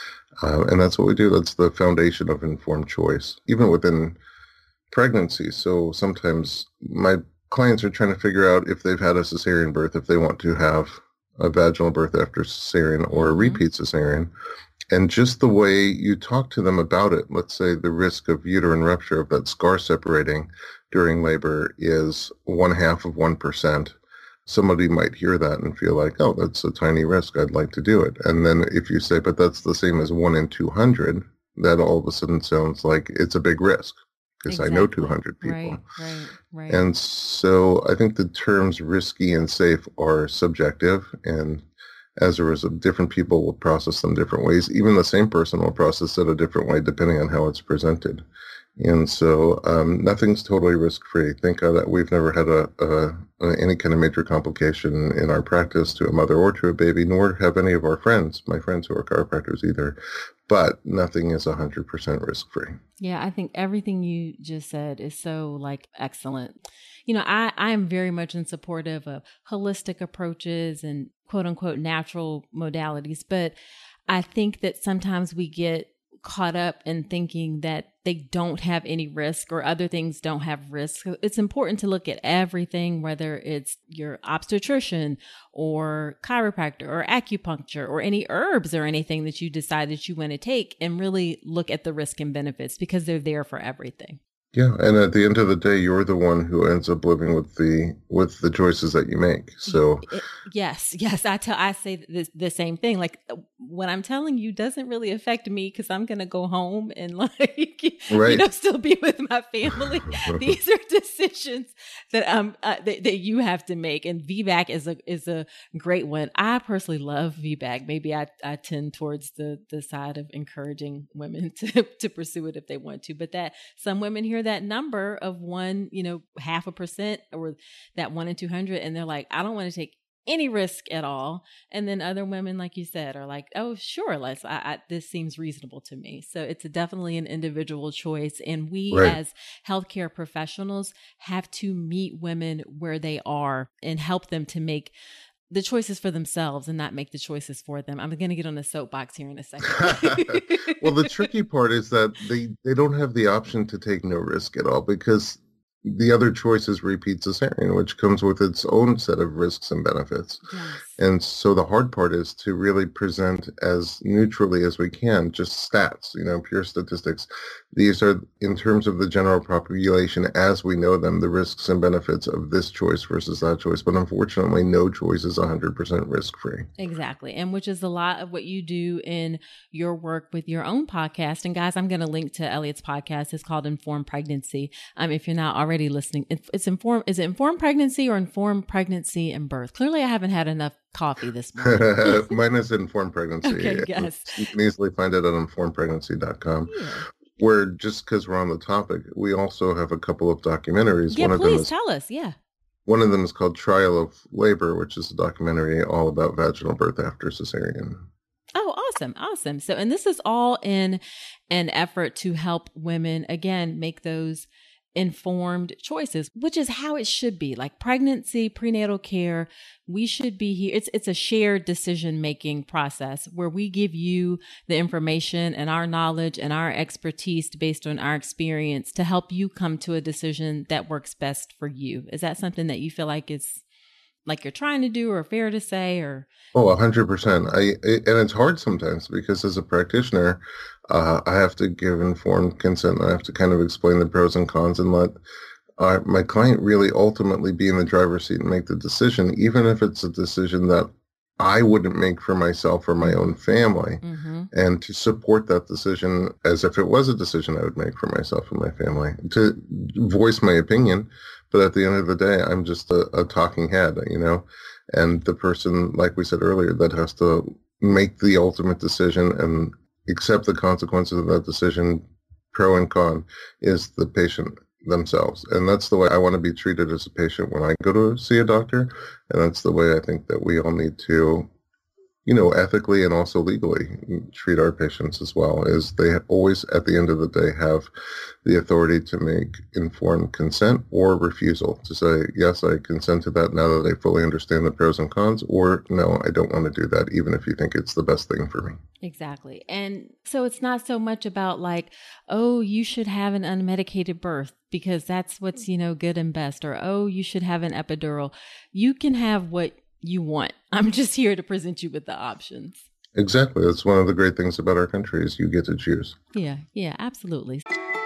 Uh, and that's what we do. That's the foundation of informed choice, even within pregnancy. So sometimes my clients are trying to figure out if they've had a cesarean birth, if they want to have a vaginal birth after cesarean or a repeat cesarean. And just the way you talk to them about it, let's say the risk of uterine rupture, of that scar separating during labor, is one half of one percent. Somebody might hear that and feel like, oh, that's a tiny risk. I'd like to do it. And then if you say, but that's the same as one in two hundred, that all of a sudden sounds like it's a big risk because Exactly. I know two hundred people. Right, right, right. And so I think the terms risky and safe are subjective. And as a result, different people will process them different ways. Even the same person will process it a different way depending on how it's presented. And so um, nothing's totally risk-free. Thank God that we've never had a, a, a any kind of major complication in our practice to a mother or to a baby, nor have any of our friends, my friends who are chiropractors either. But nothing is one hundred percent risk-free. Yeah, I think everything you just said is so like excellent. You know, I, I am very much in support of uh, holistic approaches and quote unquote natural modalities. But I think that sometimes we get caught up in thinking that they don't have any risk or other things don't have risk. It's important to look at everything, whether it's your obstetrician or chiropractor or acupuncture or any herbs or anything that you decide that you want to take, and really look at the risk and benefits because they're there for everything. Yeah, and at the end of the day, you're the one who ends up living with the with the choices that you make. So It- yes, yes, I tell I say the, the same thing. Like what I'm telling you doesn't really affect me because I'm gonna go home and like Right. you know still be with my family. These are decisions that um uh, that, that you have to make, and V BAC is a is a great one. I personally love V BAC. Maybe I, I tend towards the the side of encouraging women to to pursue it if they want to, but that some women hear that number of one, you know, half a percent or that one in two hundred, and they're like, I don't want to take any risk at all. And then other women, like you said, are like, oh, sure, let's, I, I, this seems reasonable to me. So it's a, definitely an individual choice. And we Right. as healthcare professionals have to meet women where they are and help them to make the choices for themselves and not make the choices for them. I'm going to get on a soapbox here in a second. Well, the tricky part is that they, they don't have the option to take no risk at all, because the other choice is repeat cesarean, which comes with its own set of risks and benefits. Yes. And so the hard part is to really present as neutrally as we can, just stats, you know, pure statistics. These are, in terms of the general population as we know them, the risks and benefits of this choice versus that choice. But unfortunately, no choice is one hundred percent risk-free. Exactly. And which is a lot of what you do in your work with your own podcast. And guys, I'm going to link to Elliot's podcast. It's called Informed Pregnancy. Um, if you're not already listening, it's, it's informed. Is it Informed Pregnancy or Informed Pregnancy and Birth? Clearly, I haven't had enough coffee this morning. Mine is Informed Pregnancy. Okay, yes. You can easily find it at informed pregnancy dot com. Yeah. Where, just because we're on the topic, we also have a couple of documentaries. Yeah, one of please them is, tell us. Yeah. One of them is called Trial of Labor, which is a documentary all about vaginal birth after cesarean. Oh, awesome. Awesome. So, and this is all in an effort to help women, again, make those informed choices, which is how it should be. Like pregnancy, prenatal care, we should be here. It's it's a shared decision-making process where we give you the information and our knowledge and our expertise based on our experience to help you come to a decision that works best for you. Is that something that you feel like is like you're trying to do or fair to say? Or Oh, one hundred percent. I, it, and it's hard sometimes because as a practitioner, uh, I have to give informed consent. I have to kind of explain the pros and cons and let uh, my client really ultimately be in the driver's seat and make the decision, even if it's a decision that I wouldn't make for myself or my own family, mm-hmm. and to support that decision as if it was a decision I would make for myself and my family, to voice my opinion. But at the end of the day, I'm just a, a talking head, you know, and the person, like we said earlier, that has to make the ultimate decision and accept the consequences of that decision, pro and con, is the patient themselves. And that's the way I want to be treated as a patient when I go to see a doctor. And that's the way I think that we all need to, you know, ethically and also legally treat our patients as well, is they always, at the end of the day, have the authority to make informed consent or refusal, to say, yes, I consent to that now that I fully understand the pros and cons, or no, I don't want to do that, even if you think it's the best thing for me. Exactly. And so it's not so much about like, oh, you should have an unmedicated birth because that's what's, you know, good and best, or, oh, you should have an epidural. You can have what you want. I'm just here to present you with the options. Exactly. That's one of the great things about our country is you get to choose. Yeah, yeah, absolutely.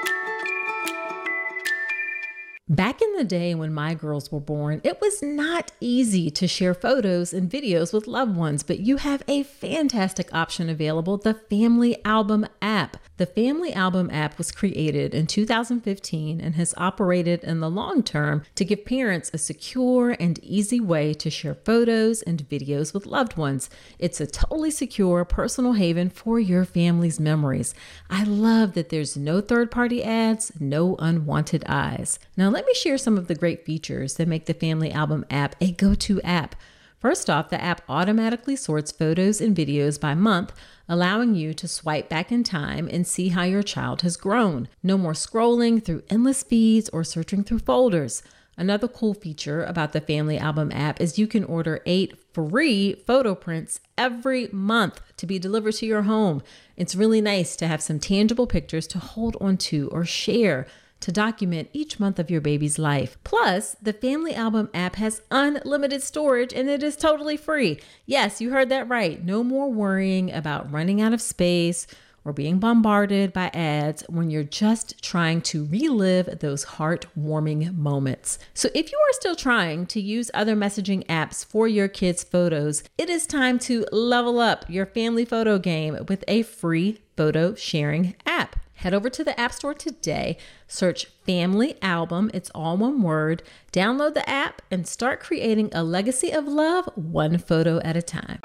Back in the day when my girls were born, it was not easy to share photos and videos with loved ones, but you have a fantastic option available, the Family Album app. The Family Album app was created in two thousand fifteen and has operated in the long term to give parents a secure and easy way to share photos and videos with loved ones. It's a totally secure personal haven for your family's memories. I love that there's no third-party ads, no unwanted eyes. Now, let me share some of the great features that make the Family Album app a go-to app. First off, the app automatically sorts photos and videos by month, allowing you to swipe back in time and see how your child has grown. No more scrolling through endless feeds or searching through folders. Another cool feature about the Family Album app is you can order eight free photo prints every month to be delivered to your home. It's really nice to have some tangible pictures to hold on to or share to document each month of your baby's life. Plus, the Family Album app has unlimited storage and it is totally free. Yes, you heard that right. No more worrying about running out of space or being bombarded by ads when you're just trying to relive those heartwarming moments. So if you are still trying to use other messaging apps for your kids' photos, it is time to level up your family photo game with a free photo sharing app. Head over to the App Store today, search Family Album, it's all one word, download the app, and start creating a legacy of love one photo at a time.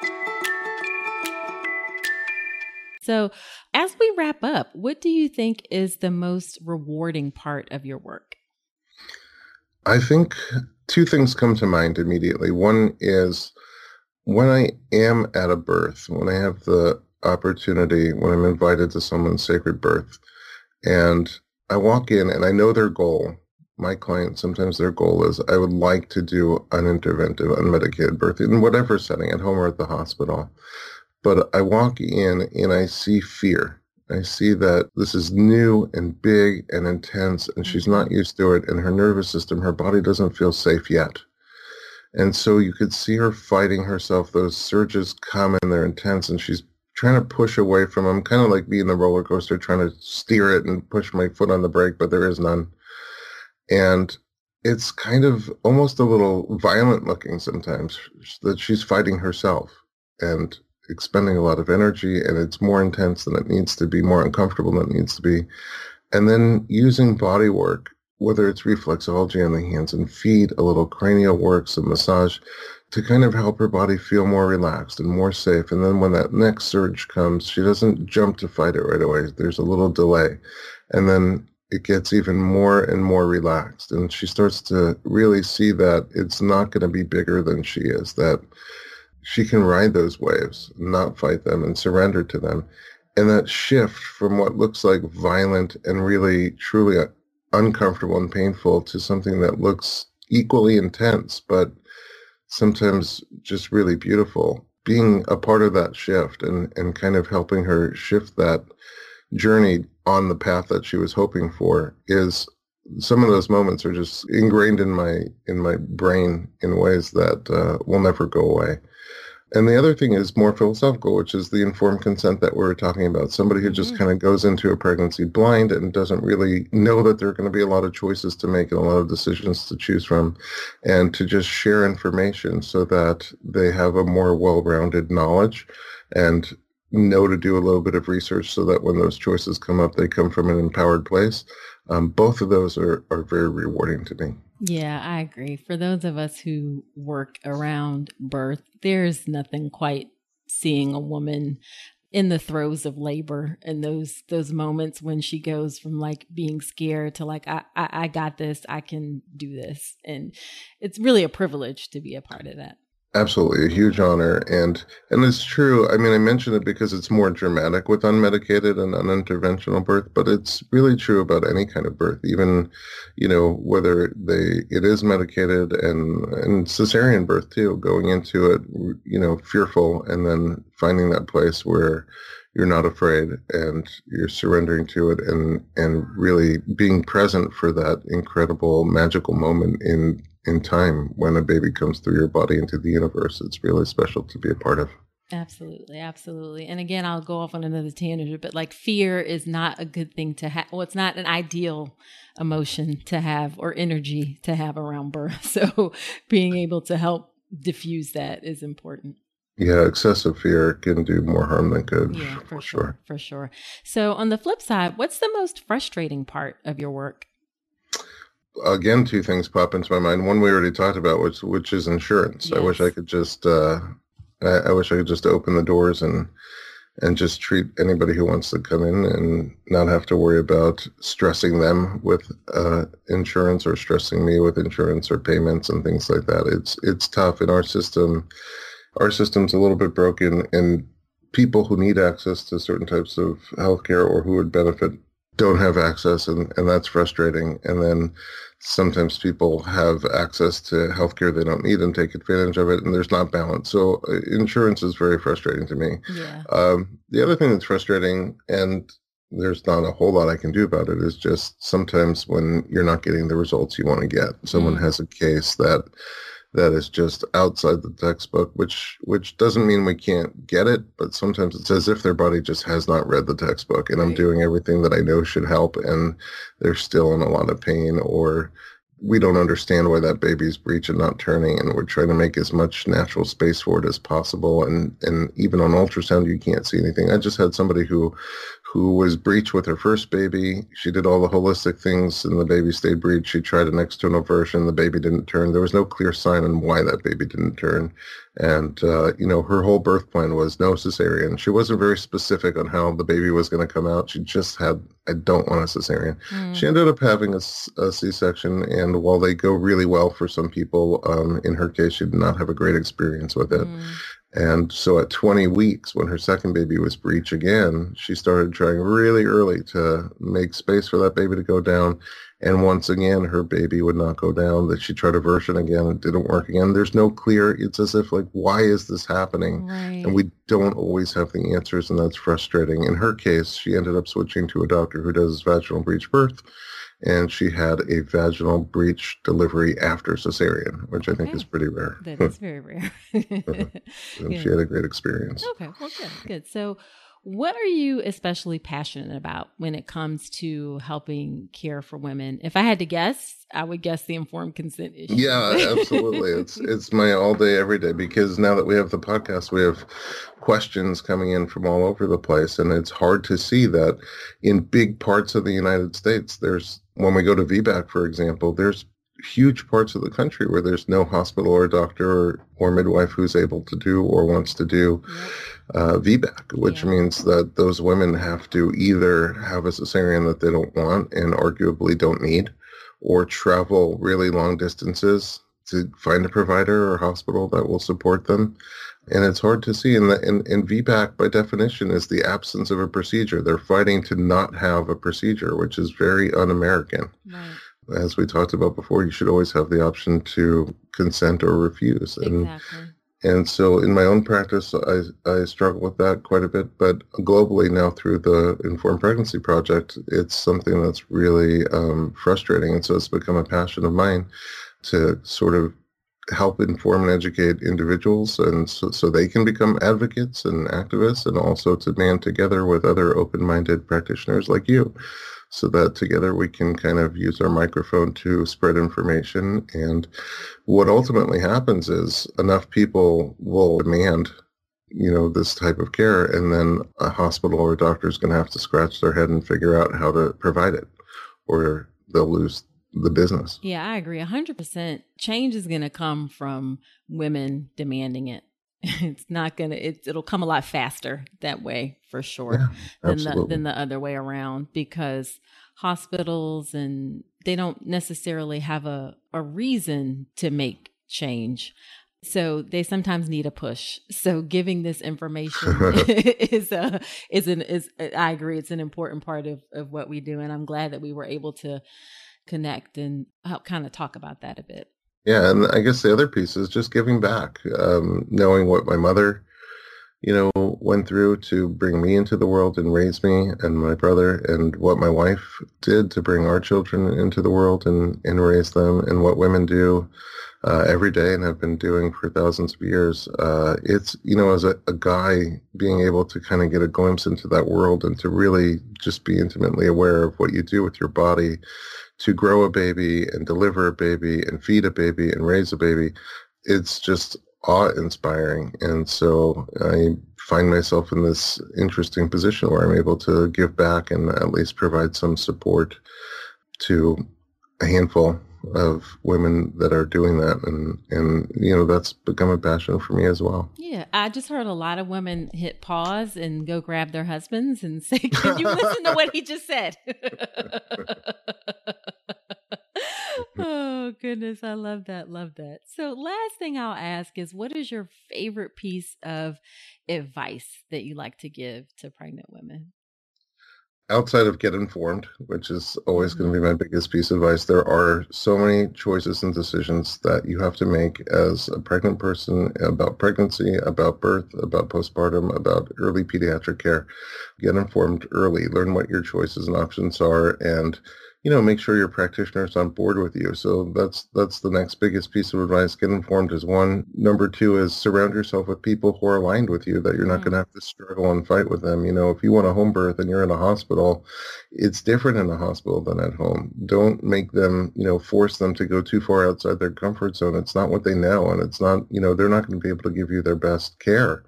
So as we wrap up, what do you think is the most rewarding part of your work? I think two things come to mind immediately. One is when I am at a birth, when I have the opportunity, when I'm invited to someone's sacred birth, and I walk in and I know their goal. My clients, sometimes their goal is, I would like to do an interventive, unmedicated birth in whatever setting, at home or at the hospital. But I walk in and I see fear. I see that this is new and big and intense, and she's not used to it, and her nervous system, her body doesn't feel safe yet. And so you could see her fighting herself. Those surges come and they're intense, and she's trying to push away from them, kind of like being the roller coaster, trying to steer it and push my foot on the brake, but there is none. And it's kind of almost a little violent looking sometimes, that she's fighting herself and expending a lot of energy, and it's more intense than it needs to be, more uncomfortable than it needs to be. And then using body work, whether it's reflexology on the hands and feet, a little cranial work, some massage, to kind of help her body feel more relaxed and more safe. And then when that next surge comes, she doesn't jump to fight it right away. There's a little delay. And then it gets even more and more relaxed. And she starts to really see that it's not going to be bigger than she is, that she can ride those waves, not fight them, and surrender to them. And that shift from what looks like violent and really, truly uncomfortable and painful to something that looks equally intense, but sometimes just really beautiful. Being a part of that shift and, and kind of helping her shift that journey on the path that she was hoping for, is some of those moments are just ingrained in my in my brain in ways that uh, will never go away. And the other thing is more philosophical, which is the informed consent that we were talking about. Somebody who just mm-hmm. kind of goes into a pregnancy blind and doesn't really know that there are going to be a lot of choices to make and a lot of decisions to choose from, and to just share information so that they have a more well-rounded knowledge and know to do a little bit of research so that when those choices come up, they come from an empowered place. Um, both of those are, are very rewarding to me. Yeah, I agree. For those of us who work around birth, there's nothing quite seeing a woman in the throes of labor and those those moments when she goes from like being scared to like, I, I, I got this, I can do this. And it's really a privilege to be a part of that. Absolutely. A huge honor. And and it's true. I mean, I mention it because it's more dramatic with unmedicated and uninterventional birth, but it's really true about any kind of birth, even, you know, whether they it is medicated and, and cesarean birth too, going into it, you know, fearful, and then finding that place where you're not afraid and you're surrendering to it, and, and really being present for that incredible magical moment in in time when a baby comes through your body into the universe. It's really special to be a part of. Absolutely. Absolutely. And again, I'll go off on another tangent, but like fear is not a good thing to have. Well, it's not an ideal emotion to have or energy to have around birth. So being able to help diffuse that is important. Yeah, excessive fear can do more harm than good. Yeah, for, for sure. sure. For sure. So on the flip side, what's the most frustrating part of your work? Again, two things pop into my mind. One we already talked about, which which is insurance. Yes. I wish I could just, uh, I, I wish I could just open the doors and and just treat anybody who wants to come in and not have to worry about stressing them with uh, insurance or stressing me with insurance or payments and things like that. It's it's tough in our system. Our system's a little bit broken, and people who need access to certain types of healthcare or who would benefit don't have access, and, and that's frustrating. And then sometimes people have access to healthcare they don't need and take advantage of it, and there's not balance. So uh, insurance is very frustrating to me. Yeah. Um, the other thing that's frustrating, and there's not a whole lot I can do about it, is just sometimes when you're not getting the results you want to get. Someone mm. has a case that that is just outside the textbook, which which doesn't mean we can't get it, but sometimes it's as if their body just has not read the textbook, and right. I'm doing everything that I know should help, and they're still in a lot of pain, or we don't understand why that baby's breeching and not turning, and we're trying to make as much natural space for it as possible, and, and even on ultrasound, you can't see anything. I just had somebody who who was breech with her first baby. She did all the holistic things and the baby stayed breech. She tried an external version. The baby didn't turn. There was no clear sign on why that baby didn't turn. And, uh, you know, her whole birth plan was no cesarean. She wasn't very specific on how the baby was going to come out. She just had, I don't want a cesarean. Mm. She ended up having a, a C-section. And while they go really well for some people, um, in her case, she did not have a great experience with it. Mm. And so at twenty weeks, when her second baby was breech again, she started trying really early to make space for that baby to go down. And once again, her baby would not go down. That she tried a version again, it didn't work again. There's no clear, it's as if like, why is this happening? Right. And we don't always have the answers, and that's frustrating. In her case, she ended up switching to a doctor who does vaginal breech birth. And she had a vaginal breech delivery after cesarean, which I think okay. is pretty rare. That is very rare. And yeah. She had a great experience. Okay, well, good, good. So what are you especially passionate about when it comes to helping care for women? If I had to guess, I would guess the informed consent issue. Yeah, absolutely. It's it's my all day, every day, because now that we have the podcast, we have questions coming in from all over the place. And it's hard to see that in big parts of the United States, there's, when we go to V BAC, for example, there's huge parts of the country where there's no hospital or doctor or, or midwife who's able to do or wants to do yep. uh, V BAC, which yeah. means that those women have to either have a cesarean that they don't want and arguably don't need, or travel really long distances to find a provider or hospital that will support them. And it's hard to see. And, the, and, and V BAC, by definition, is the absence of a procedure. They're fighting to not have a procedure, which is very un-American. Right. As we talked about before, you should always have the option to consent or refuse. And, exactly. And so in my own practice, I, I struggle with that quite a bit. But globally now, through the Informed Pregnancy Project, it's something that's really um, frustrating. And so it's become a passion of mine to sort of help inform and educate individuals, and so, so they can become advocates and activists, and also to band together with other open-minded practitioners like you, so that together we can kind of use our microphone to spread information. And what ultimately happens is enough people will demand, you know, this type of care, and then a hospital or a doctor is going to have to scratch their head and figure out how to provide it, or they'll lose the business. Yeah, I agree. one hundred percent. Change is going to come from women demanding it. It's not going to, it, it'll come a lot faster that way for sure yeah, than, the, than the other way around, because hospitals and they don't necessarily have a, a reason to make change. So they sometimes need a push. So giving this information is a, is an, is, I agree. It's an important part of, of what we do. And I'm glad that we were able to connect and help kind of talk about that a bit. Yeah. And I guess the other piece is just giving back, um, knowing what my mother, you know, went through to bring me into the world and raise me, and my brother, and what my wife did to bring our children into the world and, and raise them, and what women do uh, every day and have been doing for thousands of years. Uh, it's, you know, as a, a guy, being able to kind of get a glimpse into that world and to really just be intimately aware of what you do with your body to grow a baby and deliver a baby and feed a baby and raise a baby, it's just awe-inspiring. And so I find myself in this interesting position where I'm able to give back and at least provide some support to a handful of women that are doing that. And, and, you know, that's become a passion for me as well. Yeah. I just heard a lot of women hit pause and go grab their husbands and say, can you listen to what he just said? Oh, goodness. I love that. Love that. So last thing I'll ask is, what is your favorite piece of advice that you like to give to pregnant women? Outside of get informed, which is always going to be my biggest piece of advice, there are so many choices and decisions that you have to make as a pregnant person about pregnancy, about birth, about postpartum, about early pediatric care. Get informed early, learn what your choices and options are, and you know, make sure your practitioner is on board with you. So that's that's the next biggest piece of advice. Get informed is one. Number two is surround yourself with people who are aligned with you, that you're not mm-hmm. going to have to struggle and fight with them. You know, if you want a home birth and you're in a hospital, it's different in a hospital than at home. Don't make them, you know, force them to go too far outside their comfort zone. It's not what they know. And it's not, you know, they're not going to be able to give you their best care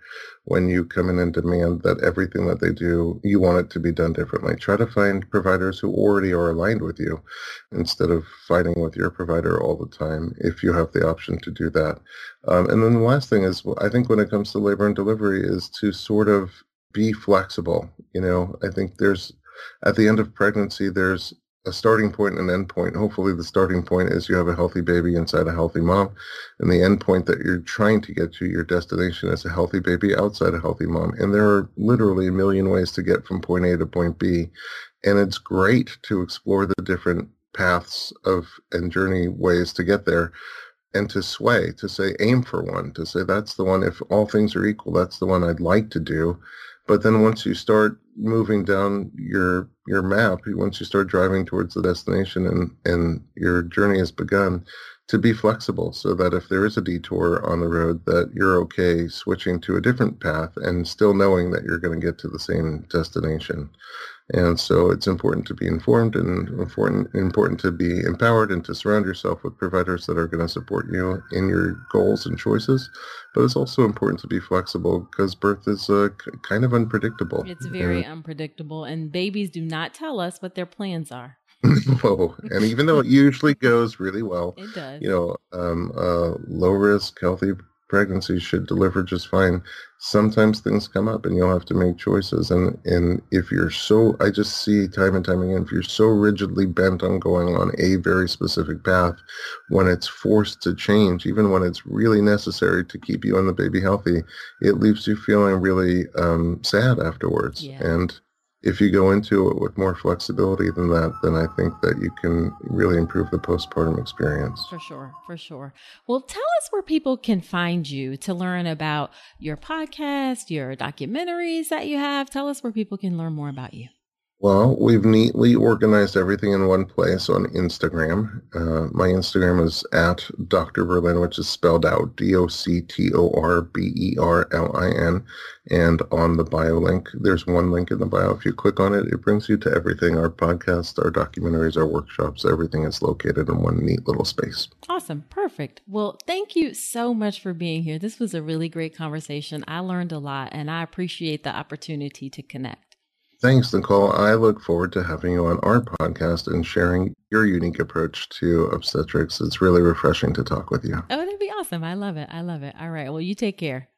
when you come in and demand that everything that they do, you want it to be done differently. Try to find providers who already are aligned with you instead of fighting with your provider all the time, if you have the option to do that. Um, and then the last thing is, I think when it comes to labor and delivery, is to sort of be flexible. You know, I think there's, at the end of pregnancy, there's a starting point and an end point. Hopefully the starting point is you have a healthy baby inside a healthy mom, and the end point that you're trying to get to, your destination, is a healthy baby outside a healthy mom. And there are literally a million ways to get from point A to point B. And it's great to explore the different paths of and journey ways to get there, and to sway, to say, aim for one, to say, that's the one, if all things are equal, that's the one I'd like to do. But then once you start moving down your your map, once you start driving towards the destination and, and your journey has begun, to be flexible so that if there is a detour on the road, that you're okay switching to a different path and still knowing that you're going to get to the same destination. And so it's important to be informed and important, important to be empowered and to surround yourself with providers that are going to support you in your goals and choices. But it's also important to be flexible because birth is uh, c- kind of unpredictable. It's very and, unpredictable, and babies do not tell us what their plans are. Whoa. And even though it usually goes really well, It does. you know, um, uh, low risk, healthy pregnancy should deliver just fine. Sometimes things come up and you'll have to make choices. And, and if you're so, I just see time and time again, if you're so rigidly bent on going on a very specific path, when it's forced to change, even when it's really necessary to keep you and the baby healthy, it leaves you feeling really um, sad afterwards. Yeah. And if you go into it with more flexibility than that, then I think that you can really improve the postpartum experience. For sure, for sure. Well, tell us where people can find you to learn about your podcast, your documentaries that you have. Tell us where people can learn more about you. Well, we've neatly organized everything in one place on Instagram. Uh, my Instagram is at Doctor Berlin, which is spelled out D O C T O R B E R L I N. And on the bio link, there's one link in the bio. If you click on it, it brings you to everything. Our podcast, our documentaries, our workshops, everything is located in one neat little space. Awesome. Perfect. Well, thank you so much for being here. This was a really great conversation. I learned a lot, and I appreciate the opportunity to connect. Thanks, Nicole. I look forward to having you on our podcast and sharing your unique approach to obstetrics. It's really refreshing to talk with you. Oh, that'd be awesome. I love it. I love it. All right. Well, you take care.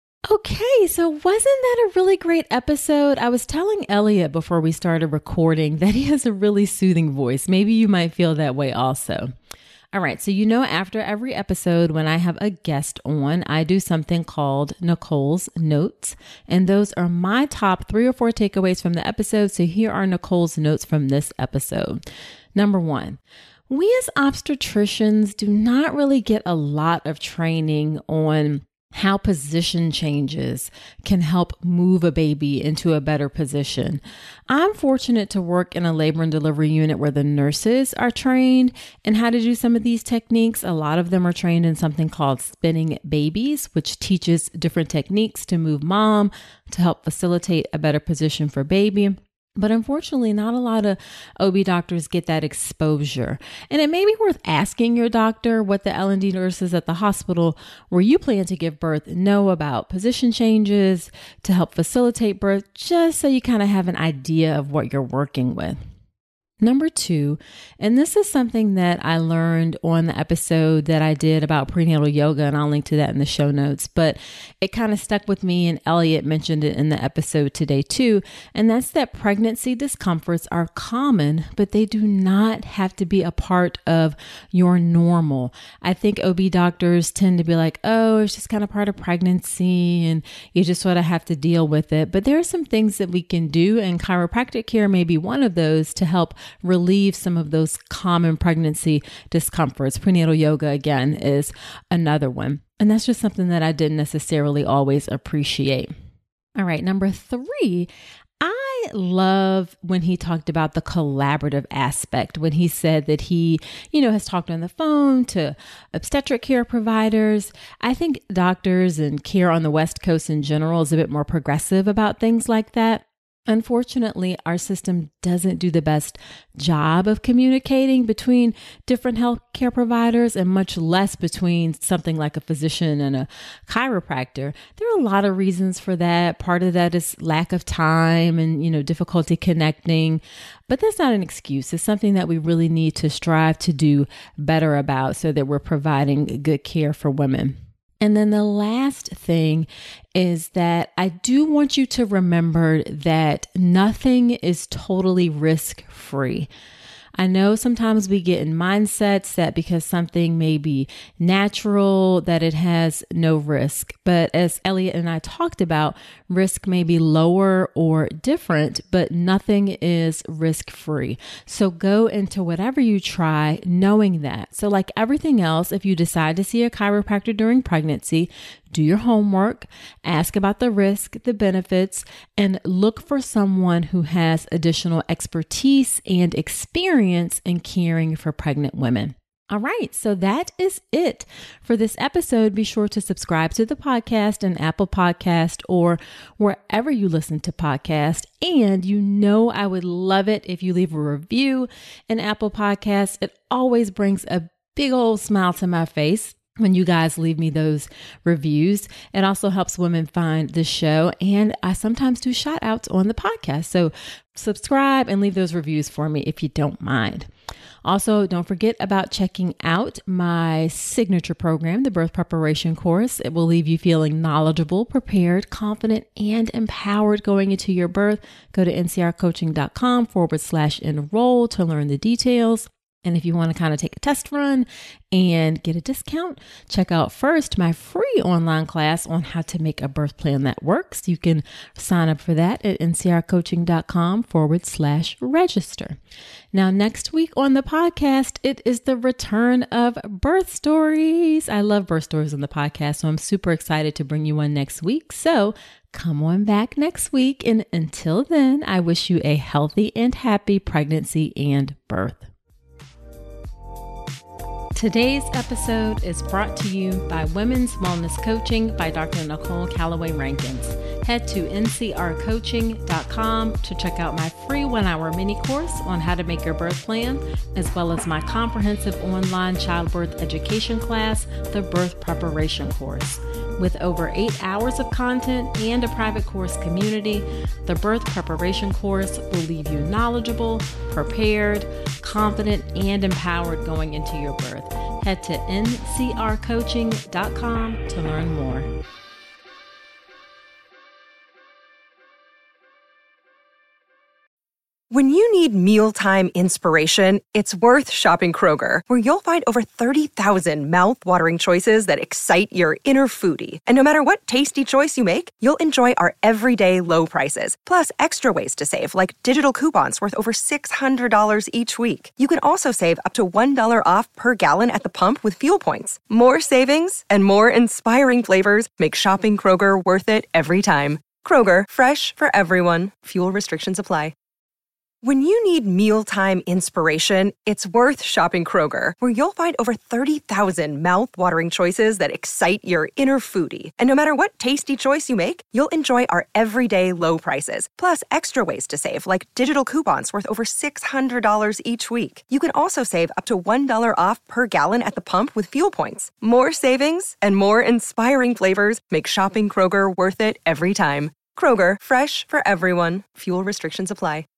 Okay, so wasn't that a really great episode? I was telling Elliot before we started recording that he has a really soothing voice. Maybe you might feel that way also. All right, so you know, after every episode, when I have a guest on, I do something called Nicole's Notes, and those are my top three or four takeaways from the episode. So here are Nicole's notes from this episode. Number one, we as obstetricians do not really get a lot of training on how position changes can help move a baby into a better position. I'm fortunate to work in a labor and delivery unit where the nurses are trained in how to do some of these techniques. A lot of them are trained in something called spinning babies, which teaches different techniques to move mom to help facilitate a better position for baby. But unfortunately, not a lot of O B doctors get that exposure. And it may be worth asking your doctor what the L and D nurses at the hospital where you plan to give birth know about position changes to help facilitate birth, just so you kind of have an idea of what you're working with. Number two, and this is something that I learned on the episode that I did about prenatal yoga, and I'll link to that in the show notes, but it kind of stuck with me, and Elliot mentioned it in the episode today too, and that's that pregnancy discomforts are common, but they do not have to be a part of your normal. I think O B doctors tend to be like, oh, it's just kind of part of pregnancy, and you just sort of have to deal with it, but there are some things that we can do, and chiropractic care may be one of those to help relieve some of those common pregnancy discomforts. Prenatal yoga, again, is another one. And that's just something that I didn't necessarily always appreciate. All right, number three, I love when he talked about the collaborative aspect, when he said that he, you know, has talked on the phone to obstetric care providers. I think doctors and care on the West Coast in general is a bit more progressive about things like that. Unfortunately, our system doesn't do the best job of communicating between different healthcare providers, and much less between something like a physician and a chiropractor. There are a lot of reasons for that. Part of that is lack of time and, you know, difficulty connecting. But that's not an excuse. It's something that we really need to strive to do better about so that we're providing good care for women. And then the last thing is that I do want you to remember that nothing is totally risk-free. I know sometimes we get in mindsets that because something may be natural, that it has no risk. But as Elliot and I talked about, risk may be lower or different, but nothing is risk-free. So go into whatever you try knowing that. So like everything else, if you decide to see a chiropractor during pregnancy, do your homework, ask about the risk, the benefits, and look for someone who has additional expertise and experience in caring for pregnant women. All right, so that is it for this episode. Be sure to subscribe to the podcast in Apple Podcast or wherever you listen to podcasts. And you know I would love it if you leave a review in Apple Podcasts. It always brings a big old smile to my face when you guys leave me those reviews. It also helps women find the show, and I sometimes do shout outs on the podcast. So subscribe and leave those reviews for me if you don't mind. Also, don't forget about checking out my signature program, the Birth Preparation Course. It will leave you feeling knowledgeable, prepared, confident, and empowered going into your birth. Go to ncrcoaching.com forward slash enroll to learn the details. And if you want to kind of take a test run and get a discount, check out first my free online class on how to make a birth plan that works. You can sign up for that at ncrcoaching.com forward slash register. Now, next week on the podcast, it is the return of birth stories. I love birth stories on the podcast, so I'm super excited to bring you one next week. So come on back next week. And until then, I wish you a healthy and happy pregnancy and birth. Today's episode is brought to you by Women's Wellness Coaching by Doctor Nicole Callaway Rankins. Head to n c r coaching dot com to check out my free one-hour mini course on how to make your birth plan, as well as my comprehensive online childbirth education class, the Birth Preparation Course. With over eight hours of content and a private course community, the Birth Preparation Course will leave you knowledgeable, prepared, confident, and empowered going into your birth. Head to n c r coaching dot com to learn more. When you need mealtime inspiration, it's worth shopping Kroger, where you'll find over thirty thousand mouth-watering choices that excite your inner foodie. And no matter what tasty choice you make, you'll enjoy our everyday low prices, plus extra ways to save, like digital coupons worth over six hundred dollars each week. You can also save up to one dollar off per gallon at the pump with fuel points. More savings and more inspiring flavors make shopping Kroger worth it every time. Kroger, fresh for everyone. Fuel restrictions apply. When you need mealtime inspiration, it's worth shopping Kroger, where you'll find over thirty thousand mouth-watering choices that excite your inner foodie. And no matter what tasty choice you make, you'll enjoy our everyday low prices, plus extra ways to save, like digital coupons worth over six hundred dollars each week. You can also save up to one dollar off per gallon at the pump with fuel points. More savings and more inspiring flavors make shopping Kroger worth it every time. Kroger, fresh for everyone. Fuel restrictions apply.